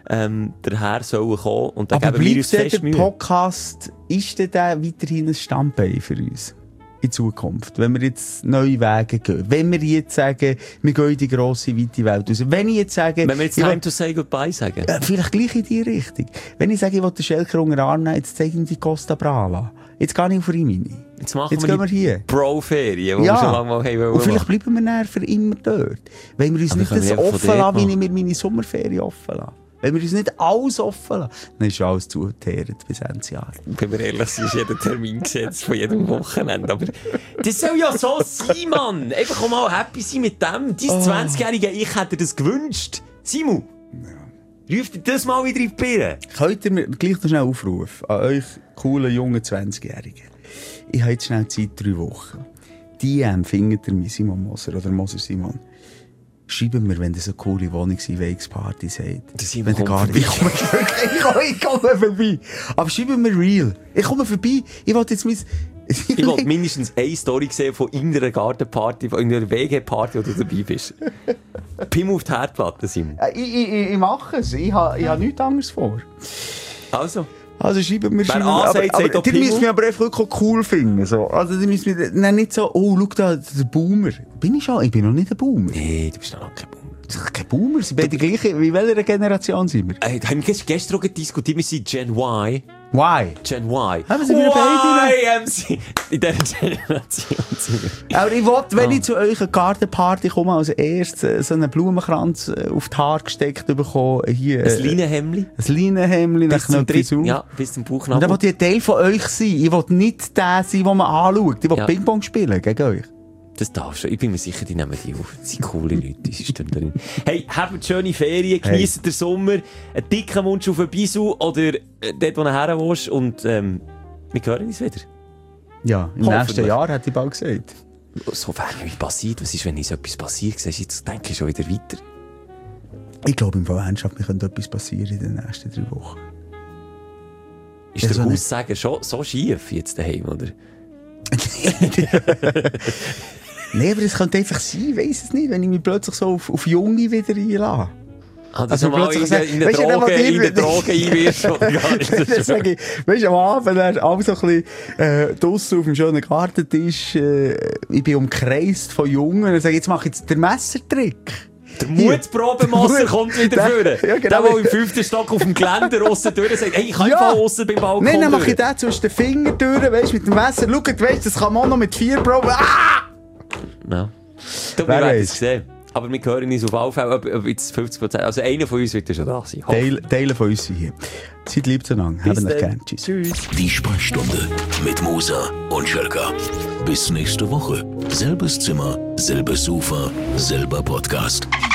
daher sollen kommen. Und dann aber geben wir uns fest der Mühe. Podcast, ist denn der weiterhin ein Standbein für uns? In Zukunft, wenn wir jetzt neue Wege gehen, wenn wir jetzt sagen, wir gehen in die grosse, weite Welt raus, wenn ich jetzt sage... Wenn wir jetzt Time to say goodbye sagen. Vielleicht gleich in die Richtung. Wenn ich sage, ich will den Schelker unter den Arm nehmen, jetzt zeige ich ihm die Costa Brava. Jetzt gehe ich auf Rimini. Jetzt gehen wir hier. Pro-Ferien, die wir schon lange mal haben. Und vielleicht bleiben wir dann für immer dort. Wenn wir uns nicht das offen lassen, wie ich mir meine Sommerferien offen lasse. Wenn wir uns nicht alles offen lassen, dann ist alles zugeteert bis Ende Jahr. Wenn wir ehrlich sind, ist jeder Termin gesetzt von jedem Wochenende. Aber das soll ja so sein, Mann! Einfach auch mal happy sein mit dem. Dein 20-Jährige, ich hätte das gewünscht. Simon! Ja. Ruft ihr das mal wieder in die Birne? Könnt ihr mir gleich noch schnell aufrufen an euch coolen, jungen 20-Jährigen. Ich habe jetzt schnell Zeit, 3 Wochen. DM findet ihr mich, Simon Moser oder Moser Simon. Schreiben mir, wenn ihr so eine coole Wohnungs-Party seid. Ich komme vorbei. Aber schreiben mir real. Ich komme vorbei. Ich wollte jetzt ich wollte mindestens eine Story sehen von irgendeiner Gartenparty, von irgendeiner WG-Party, wo du dabei bist. Pimmel auf die Herdplatte, Simon. Ich mache es. Ich habe nichts anderes vor. Also schreiben wir schon. Die müssen mich aber einfach wirklich cool finden. So. Also, die müssen mich nicht so, oh, schau da, der Boomer. Bin ich schon? Ich bin noch nicht ein Boomer. Nee, du bist noch kein Boomer. Kein Boomer? Sie sind die gleiche, wie welcher Generation sind wir? Haben wir gestern diskutiert, wir sind Gen Y. Why? Gen Y. Haben Sie mir beide? MC. In dieser Generation sind wir. Aber ich wollte, wenn ich zu euch eine Gartenparty komme, als erstes so einen Blumenkranz auf die Haare gesteckt bekommen. Hier, ein Leinenhemdli. Ein Leinenhemdli. Bis zum Dritten. Ja, bis zum Bauchnabel. Und dann wollte ich ein Teil von euch sein. Ich wollte nicht der sein, den man anschaut. Ich wollte Ping-Pong spielen gegen euch. Das darfst du. Ich bin mir sicher, die nehmen die auf. Das sind coole Leute, die sind drin. Hey, habt schöne Ferien, genießt den Sommer, einen dicken Wunsch auf ein Bisou oder dort, wo du her willst. Und wir hören uns wieder. Ja, im nächsten Jahr, hätte ich bald gesagt. So wäre wie passiert. Was ist, wenn uns etwas passiert? Jetzt denke ich schon wieder weiter. Ich glaube, im Verwandtschaft, mir könnte etwas passieren in den nächsten 3 Wochen. Ist der Aussage schon so schief jetzt daheim, oder? Nein, aber es könnte einfach sein, ich weiss es nicht, wenn ich mich plötzlich so auf Junge wieder einlasse. Also plötzlich in der Droge einwirfst. Weißt du, am Abend dann auch so ein bisschen draussen auf dem schönen Gartentisch, ich bin umkreist von Jungen und sage, jetzt mache ich jetzt den Messertrick. Der Mutprobemasser kommt wieder führen. Ja, genau. Der im 5. Stock auf dem Geländer aussen durch sagt, hey, ich kann einfach aussen beim Balkon. Nein, dann mache ich den zwischen den Fingern durch, weißt, mit dem Messer. Schaut, weißt, das kann man auch noch mit 4 Proben. Ah! No. Wir werden es sehen. Aber wir hören uns auf alle Fälle, ob jetzt 50%, also einer von uns wird ja schon da sein. Teile von uns sind hier. Seid lieb zueinander. Habt euch gern. Tschüss. Tschüss. Die Sprechstunde mit Musa und Schelka. Bis nächste Woche. Selbes Zimmer, selbes Sofa, selber Podcast.